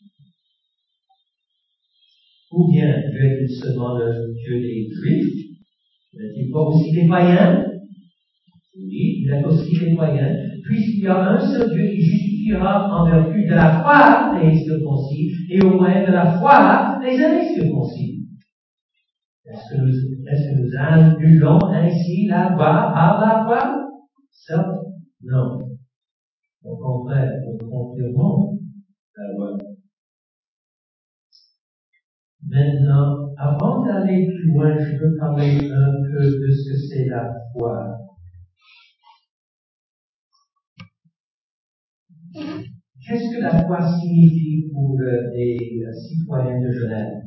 Ou bien Dieu est-il seulement le Dieu des Juifs? N'est-il pas aussi des païens? Oui, il est aussi des païens, puisqu'il y a un seul Dieu qui justifiera en vertu de la foi les circoncis et au moyen de la foi les incirconcis. Est-ce que nous annulons ainsi la loi par la foi? Certes, non. Au contraire, nous confirmons la loi. Maintenant, avant d'aller plus loin, je veux parler un peu de ce que c'est la foi. Qu'est-ce que la foi signifie pour les citoyens de Genève?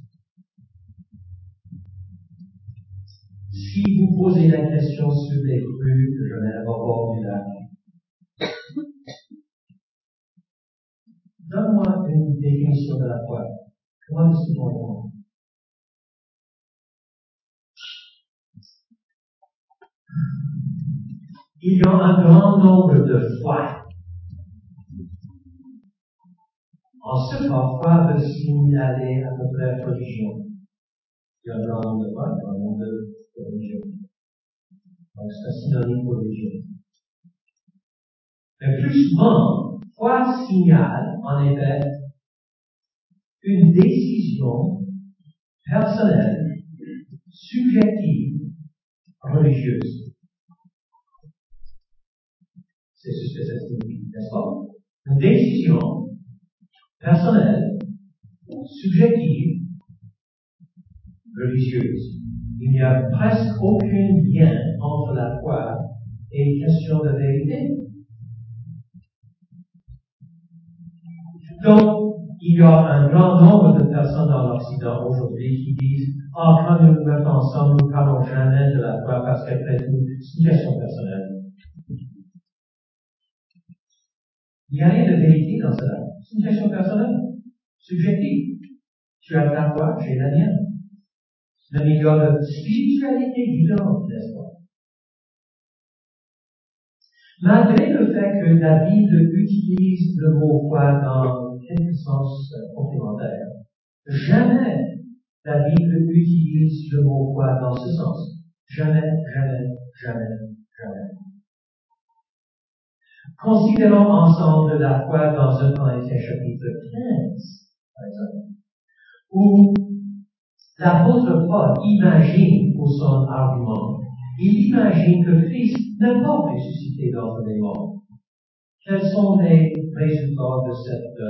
Si vous posez la question sur les rues de Genève au bord du lac, donne-moi une définition de la foi. Comment est-ce qu'on répond? Il y a un grand nombre de foi. En ce cas, foi veut signaler à peu près religion. Il y a un grand nombre de foi, il y a un grand nombre de religion. Donc c'est un synonyme pour religion. Mais plus souvent, foi signale, en effet, une décision personnelle, subjective, religieuse. C'est ce que ça signifie, n'est-ce pas? Une décision personnelle, subjective, religieuse. Il n'y a presque aucun lien entre la foi et question de vérité. Donc, il y a un grand nombre de personnes dans l'Occident aujourd'hui qui disent « Ah, quand nous nous mettons ensemble, nous ne parlons jamais de la foi parce qu'après tout, c'est une question personnelle. » Il n'y a rien de vérité dans cela. C'est une question personnelle, subjective. Tu as ta foi, j'ai la mienne. Mais il y a de spiritualité différente, n'est-ce pas? Malgré le fait que la Bible utilise le mot foi dans quelques sens complémentaires, jamais la Bible utilise le mot foi dans ce sens. Jamais, jamais, jamais, jamais. Considérons ensemble la foi dans 1 Corinthiens chapitre 15, par exemple, où l'apôtre Paul imagine pour son argument, il imagine que Christ n'est pas ressuscité d'entre les morts. Quels sont les résultats de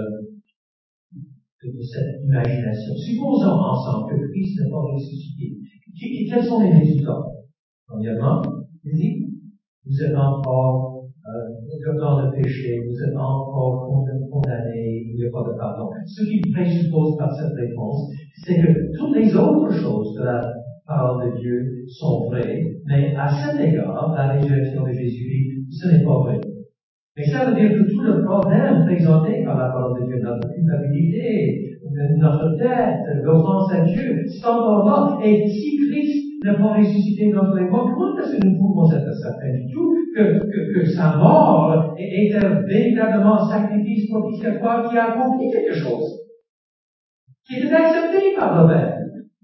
cette imagination? Supposons ensemble que Christ n'est pas ressuscité. Quels sont les résultats? Premièrement, il dit, vous êtes encore dans le péché, vous êtes encore condamné, il n'y a pas de pardon. Ce qui présuppose par cette réponse, c'est que toutes les autres choses de la parole de Dieu sont vraies, mais à cet égard, la résurrection de Jésus-Christ, ce n'est pas vrai. Mais ça veut dire que tout le problème présenté par la parole de Dieu, notre culpabilité, notre dette, l'offense à Dieu, c'est encore là. Et si Christ n'a pas ressuscité d'entre les morts, comment est-ce que nous pouvons être certains du tout que sa mort est un véritablement sacrifice propitiatoire qui a accompli quelque chose, qui était accepté par le Père?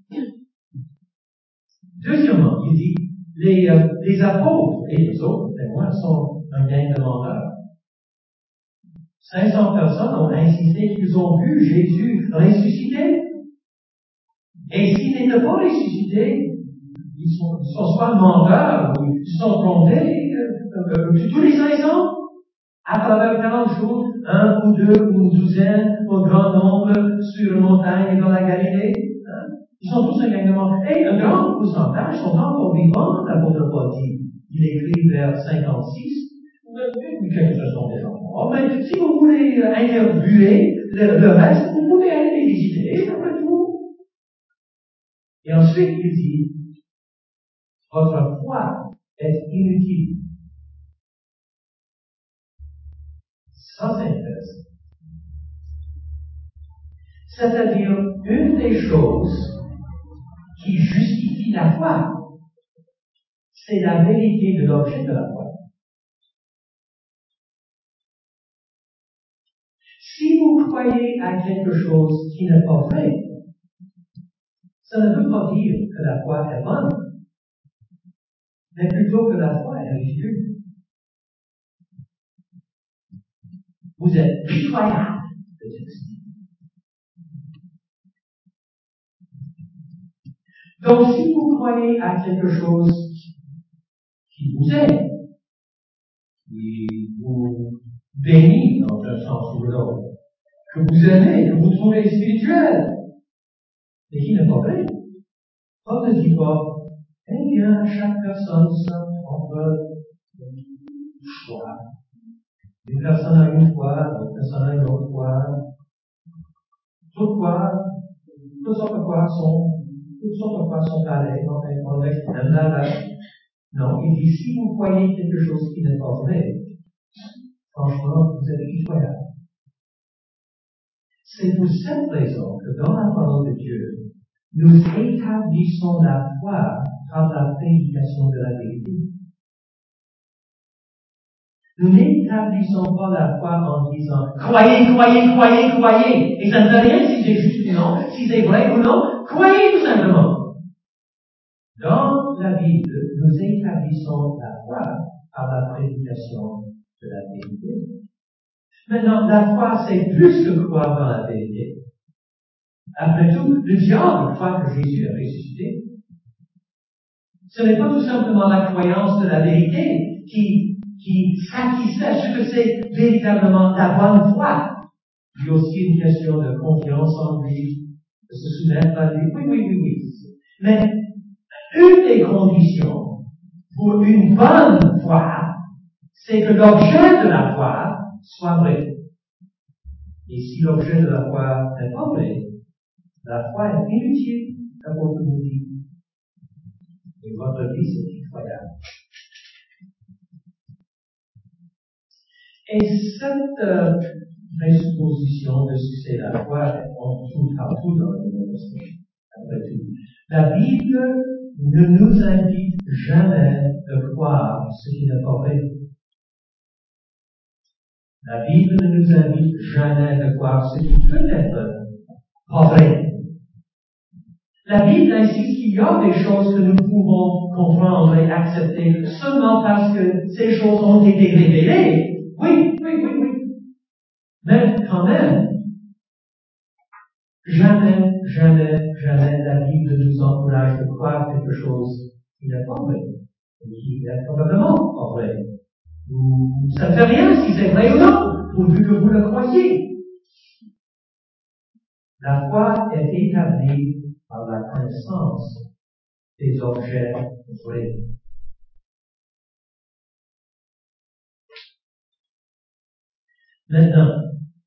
Deuxièmement, il dit, les apôtres et les autres témoins sont un gang de menteurs. 500 personnes ont insisté qu'ils ont vu Jésus ressuscité. Et s'il n'était pas ressuscité, ils sont soit menteurs, ou ils sont trompés, tous les 500, à travers 40 jours, un ou deux ou une douzaine, au grand nombre, sur une montagne et dans la Galilée. Ils sont tous un gang de menteurs. Et un grand pourcentage sont encore vivants, l'apôtre Paul dit. Il écrit vers 56. Quelques sont déjà morts. Mais si vous voulez interviewer le reste, vous pouvez aller les visiter, après tout. Et ensuite, il dit, votre foi est inutile. Ça, c'est intéressant. C'est-à-dire, une des choses qui justifie la foi, c'est la vérité de l'objet de la foi. Si vous croyez à quelque chose qui n'est pas vrai, ça ne veut pas dire que la foi est bonne, mais plutôt que la foi est ridicule. Vous êtes pitoyable, le texte. Donc, si vous croyez à quelque chose qui vous aide, qui vous bénit dans un sens ou l'autre, que vous aimez, que vous trouvez spirituel, mais qui n'est pas vrai, Paul ne dit pas, eh bien, chaque personne sa propre choix. Une personne a une foi, l'autre personne a une autre foi. Toutes sortes de foi sont pareilles dans l'extrême là. Non, il dit, si vous croyez quelque chose qui n'est pas vrai, franchement, vous êtes pitoyable. C'est pour cette raison que dans la parole de Dieu, nous établissons la foi par la prédication de la vérité. Nous n'établissons pas la foi en disant croyez, et ça ne fait rien si c'est juste ou non, si c'est vrai ou non, croyez tout simplement. Dans la Bible, nous établissons la foi par la prédication de la vérité. Maintenant, la foi, c'est plus que croire dans la vérité. Après tout, le diable croit que Jésus a ressuscité. Ce n'est pas tout simplement la croyance de la vérité qui satisfait ce que c'est véritablement la bonne foi. Il y a aussi une question de confiance en lui, de se soumettre à lui. Oui. Mais une des conditions pour une bonne foi, c'est que l'objet de la foi soit vrai. Et si l'objet de la foi n'est pas vrai, la foi est inutile, l'apôtre nous dit. Et votre vie, c'est incroyable. Et cette présupposition de ce que c'est la foi, on trouve partout dans le Nouveau Testament. Après tout, la Bible ne nous invite jamais de croire ce qui n'est pas vrai. La Bible ne nous invite jamais de croire ce qui peut être pas vrai. La Bible insiste qu'il y a des choses que nous pouvons comprendre et accepter seulement parce que ces choses ont été révélées. Oui. Mais quand même, jamais la Bible nous encourage de croire quelque chose qui n'est pas vrai, qui est probablement pas vrai. Ça ne fait rien si c'est vrai ou non, pourvu que vous le croyez. La foi est établie par la connaissance des objets vrais. Maintenant,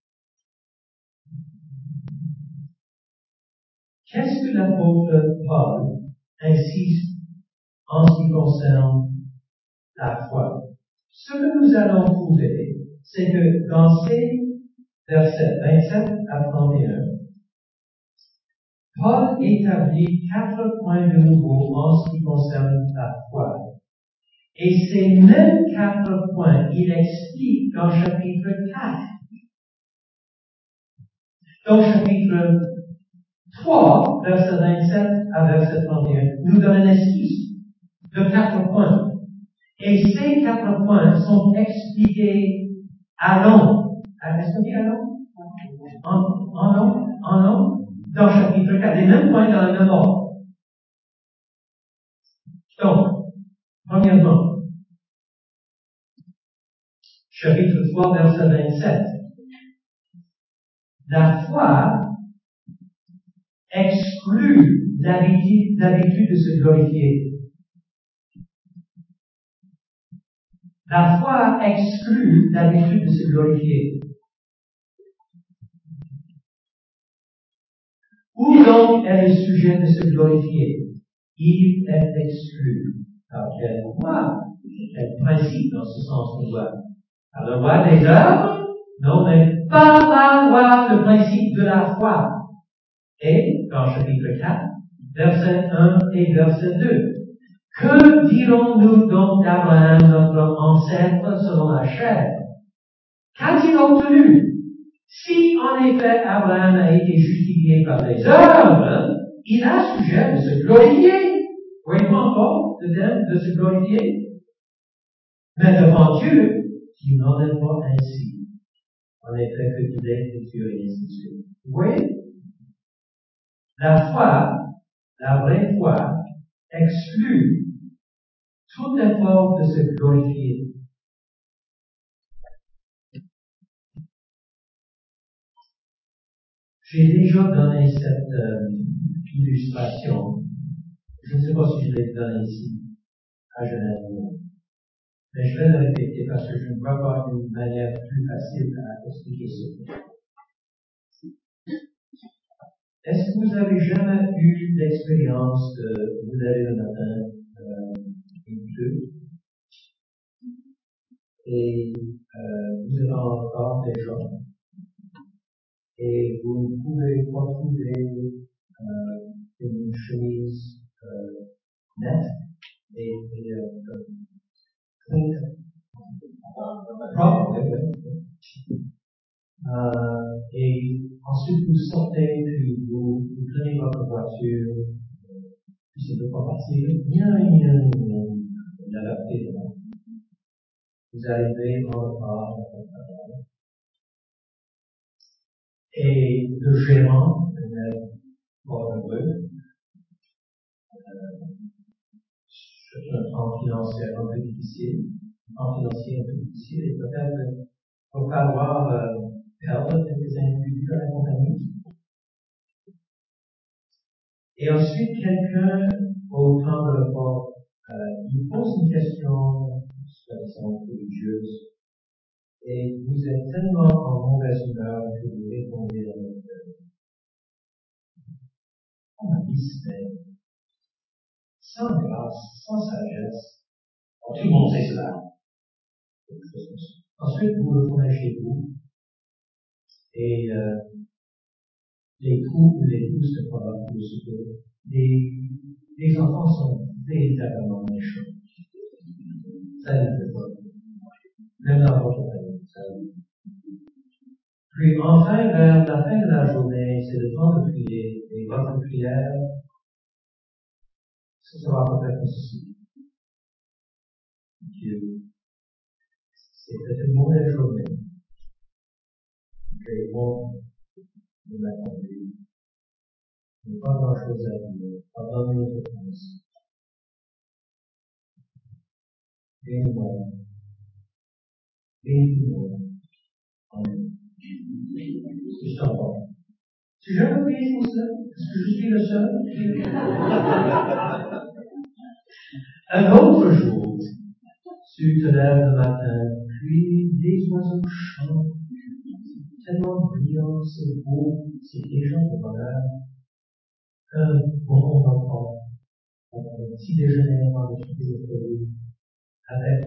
qu'est-ce que l'apôtre Paul insiste en ce qui concerne la foi? Ce que nous allons trouver, c'est que dans ces versets 27 à 31, Paul établit 4 points de nouveau en ce qui concerne la foi. Et ces mêmes 4 points, il explique dans chapitre 4. Dans chapitre 3, verset 27 à verset 31, nous donne un esquisse de 4 points. Et ces 4 points sont expliqués à long. Est-ce qu'on dit à long? En long? Dans chapitre 4. Les mêmes points dans le même ordre. Donc, premièrement, chapitre 3, verset 27. La foi exclut l'habitude de se glorifier. La foi exclut l'habitude de se glorifier. Où donc est le sujet de se glorifier? Il est exclu. Par quelle loi? Quel principe dans ce sens qu'on voit? Par la loi des œuvres? Non, mais par la loi, le principe de la foi. Et, dans chapitre 4, verset 1 et verset 2. Que dirons-nous donc d'Abraham, notre ancêtre selon la chair? Qu'a-t-il obtenu? Si en effet Abraham a été justifié par les œuvres, il a sujet de se glorifier. Voyez-vous encore le thème de se glorifier? Mais devant Dieu, il n'en est pas ainsi. En effet, que tout est futur et ainsi de suite. Vous voyez? La foi, la vraie foi, exclut tout effort de se glorifier. J'ai déjà donné cette illustration. Je ne sais pas si je l'ai donnée ici, à Genève. Mais je vais le répéter parce que je ne vois pas une manière plus facile à expliquer ça. Est-ce que vous avez jamais eu l'expérience de vous lever le matin, il pleut, et vous êtes encore déjà, et vous ne pouvez pas trouver une chemise nette et propre, et ensuite vous sortez, puis vous prenez votre voiture, puis ça ne peut pas partir, l'adapter. Vous arrivez en retard, et le gérant, pas heureux, c'est un temps financier un peu difficile, et peut-être il va falloir perdre quelques individus à la compagnie. Et ensuite, quelqu'un, au temps de report, il pose une question, soi-disant religieuse, et vous êtes tellement en mauvaise humeur que vous répondez avec on m'a dit, c'est sans grâce, sans sagesse. Alors, tout le monde sait cela. Ensuite, vous retournez chez vous, et l'époux ou l'épouse ne croit pas plus que les enfants sont véritablement méchants. Ça ne fait pas. Même dans votre famille, ça ne. Puis enfin, vers la fin de la journée, c'est le temps de prier, et votre prière, ce sera à peu près comme ceci. Dieu, c'était une mauvaise journée. J'ai honte de ma conduite. Il n'y a pas grand-chose à dire. Pardonnez notre offense. Bénis-moi. Bénis-moi. Amen. Je t'en prie. Tu veux jamais prié pour ça? Est-ce que je suis le seul? Un autre jour, tu te lèves le matin, puis des oiseaux chantent, tellement brillants, c'est beau, c'est des gens de bonheur. Un bon repas, un petit déjeuner avant de quitter le pays, avec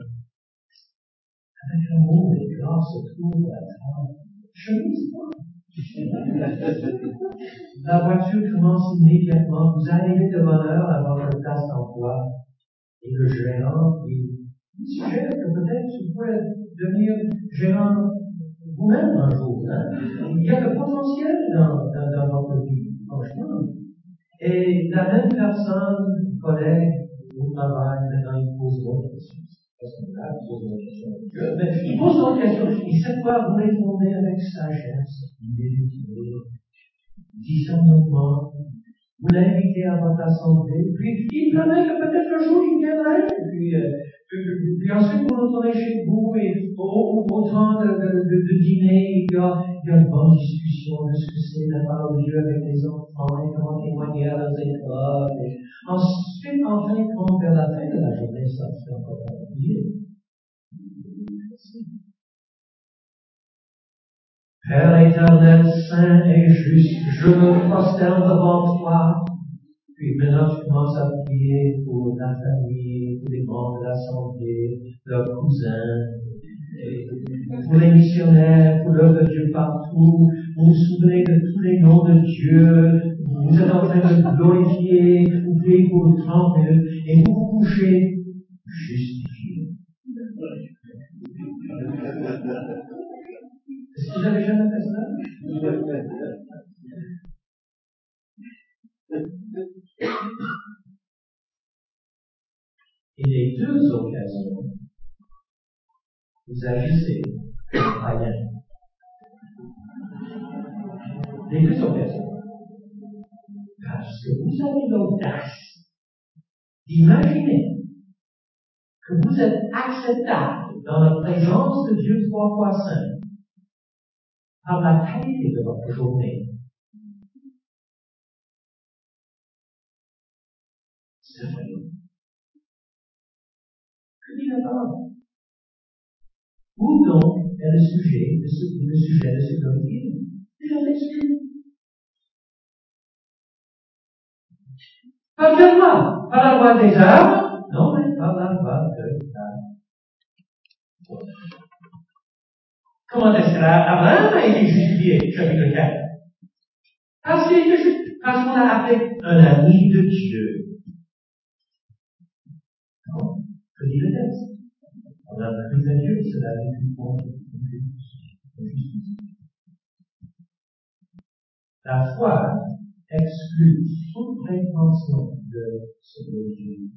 amour et grâce autour de la table. Chemise, La voiture commence immédiatement. Vous arrivez de bonne heure avant votre place d'emploi. Et le gérant, il suggère que peut-être vous pourrez devenir gérant vous-même un jour. Hein? Il y a le potentiel dans votre vie, franchement. Et la même personne, collègue au travail, maintenant il pose d'autres questions. Mais il pose d'autres questions. Et cette fois, vous répondez avec sagesse, discernement. Vous l'invitez à votre assemblée, puis il promet que peut-être un jour il viendrait, puis ensuite vous retournez chez vous, et au temps de dîner, il y a une bonne discussion de ce que c'est la parole de Dieu avec les enfants, et comment témoigner à leurs écoles, et ensuite, en fin de compte, vers la fin de la journée, ça fait encore pas oublier. Père éternel, saint et juste, je me prosterne devant toi. Puis maintenant, tu commences à prier pour la famille, pour les membres de l'Assemblée, leurs cousins, pour les missionnaires, pour l'œuvre de Dieu partout. Vous vous souvenez de tous les noms de Dieu. Vous êtes en train de le glorifier. Vous priez pour 30 minutes et vous vous couchez justifié. Est-ce que vous avez jamais fait ça? Et les deux occasions, vous agissez comme païen. Les deux occasions. Parce que vous avez l'audace d'imaginer que vous êtes acceptable dans la présence de Dieu 3 fois saint par la qualité de votre journée. C'est vrai. Que dit la parole? Où donc est le sujet de ce glorifié? C'est la lecture. Par quelle loi? Par la loi des œuvres? Non, mais par la loi de la. Comment est-ce qu'Abraham a été justifié, chapitre 4? Parce qu'on l'a appelé un ami de Dieu. Non? Que dit le texte? On a cru à Dieu, cela est une forme de justice. La foi exclut toute prétention de ce que Dieu.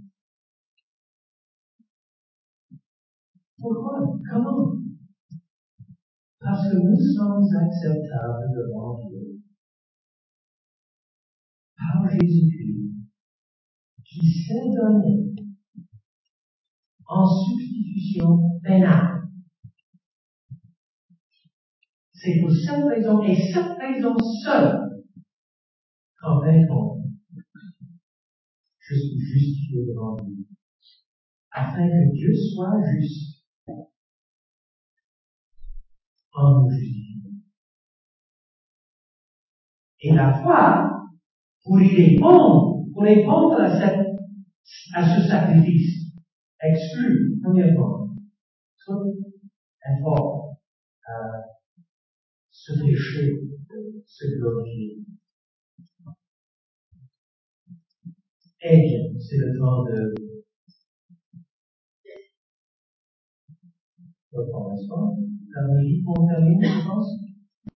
Pourquoi? Comment? Parce que nous sommes acceptables devant Dieu par Jésus-Christ, qui s'est donné en substitution pénale. C'est pour cette raison, et cette raison seule, qu'en fin de compte, je suis justifié devant Dieu, afin que Dieu soit juste en nous justifiant. Et la foi, pour y répondre à ce sacrifice, exclut, premièrement, tout effort à se pécher, se glorifier. Et c'est le temps de reprendre, n'est-ce pas? La musique pour terminer, je pense.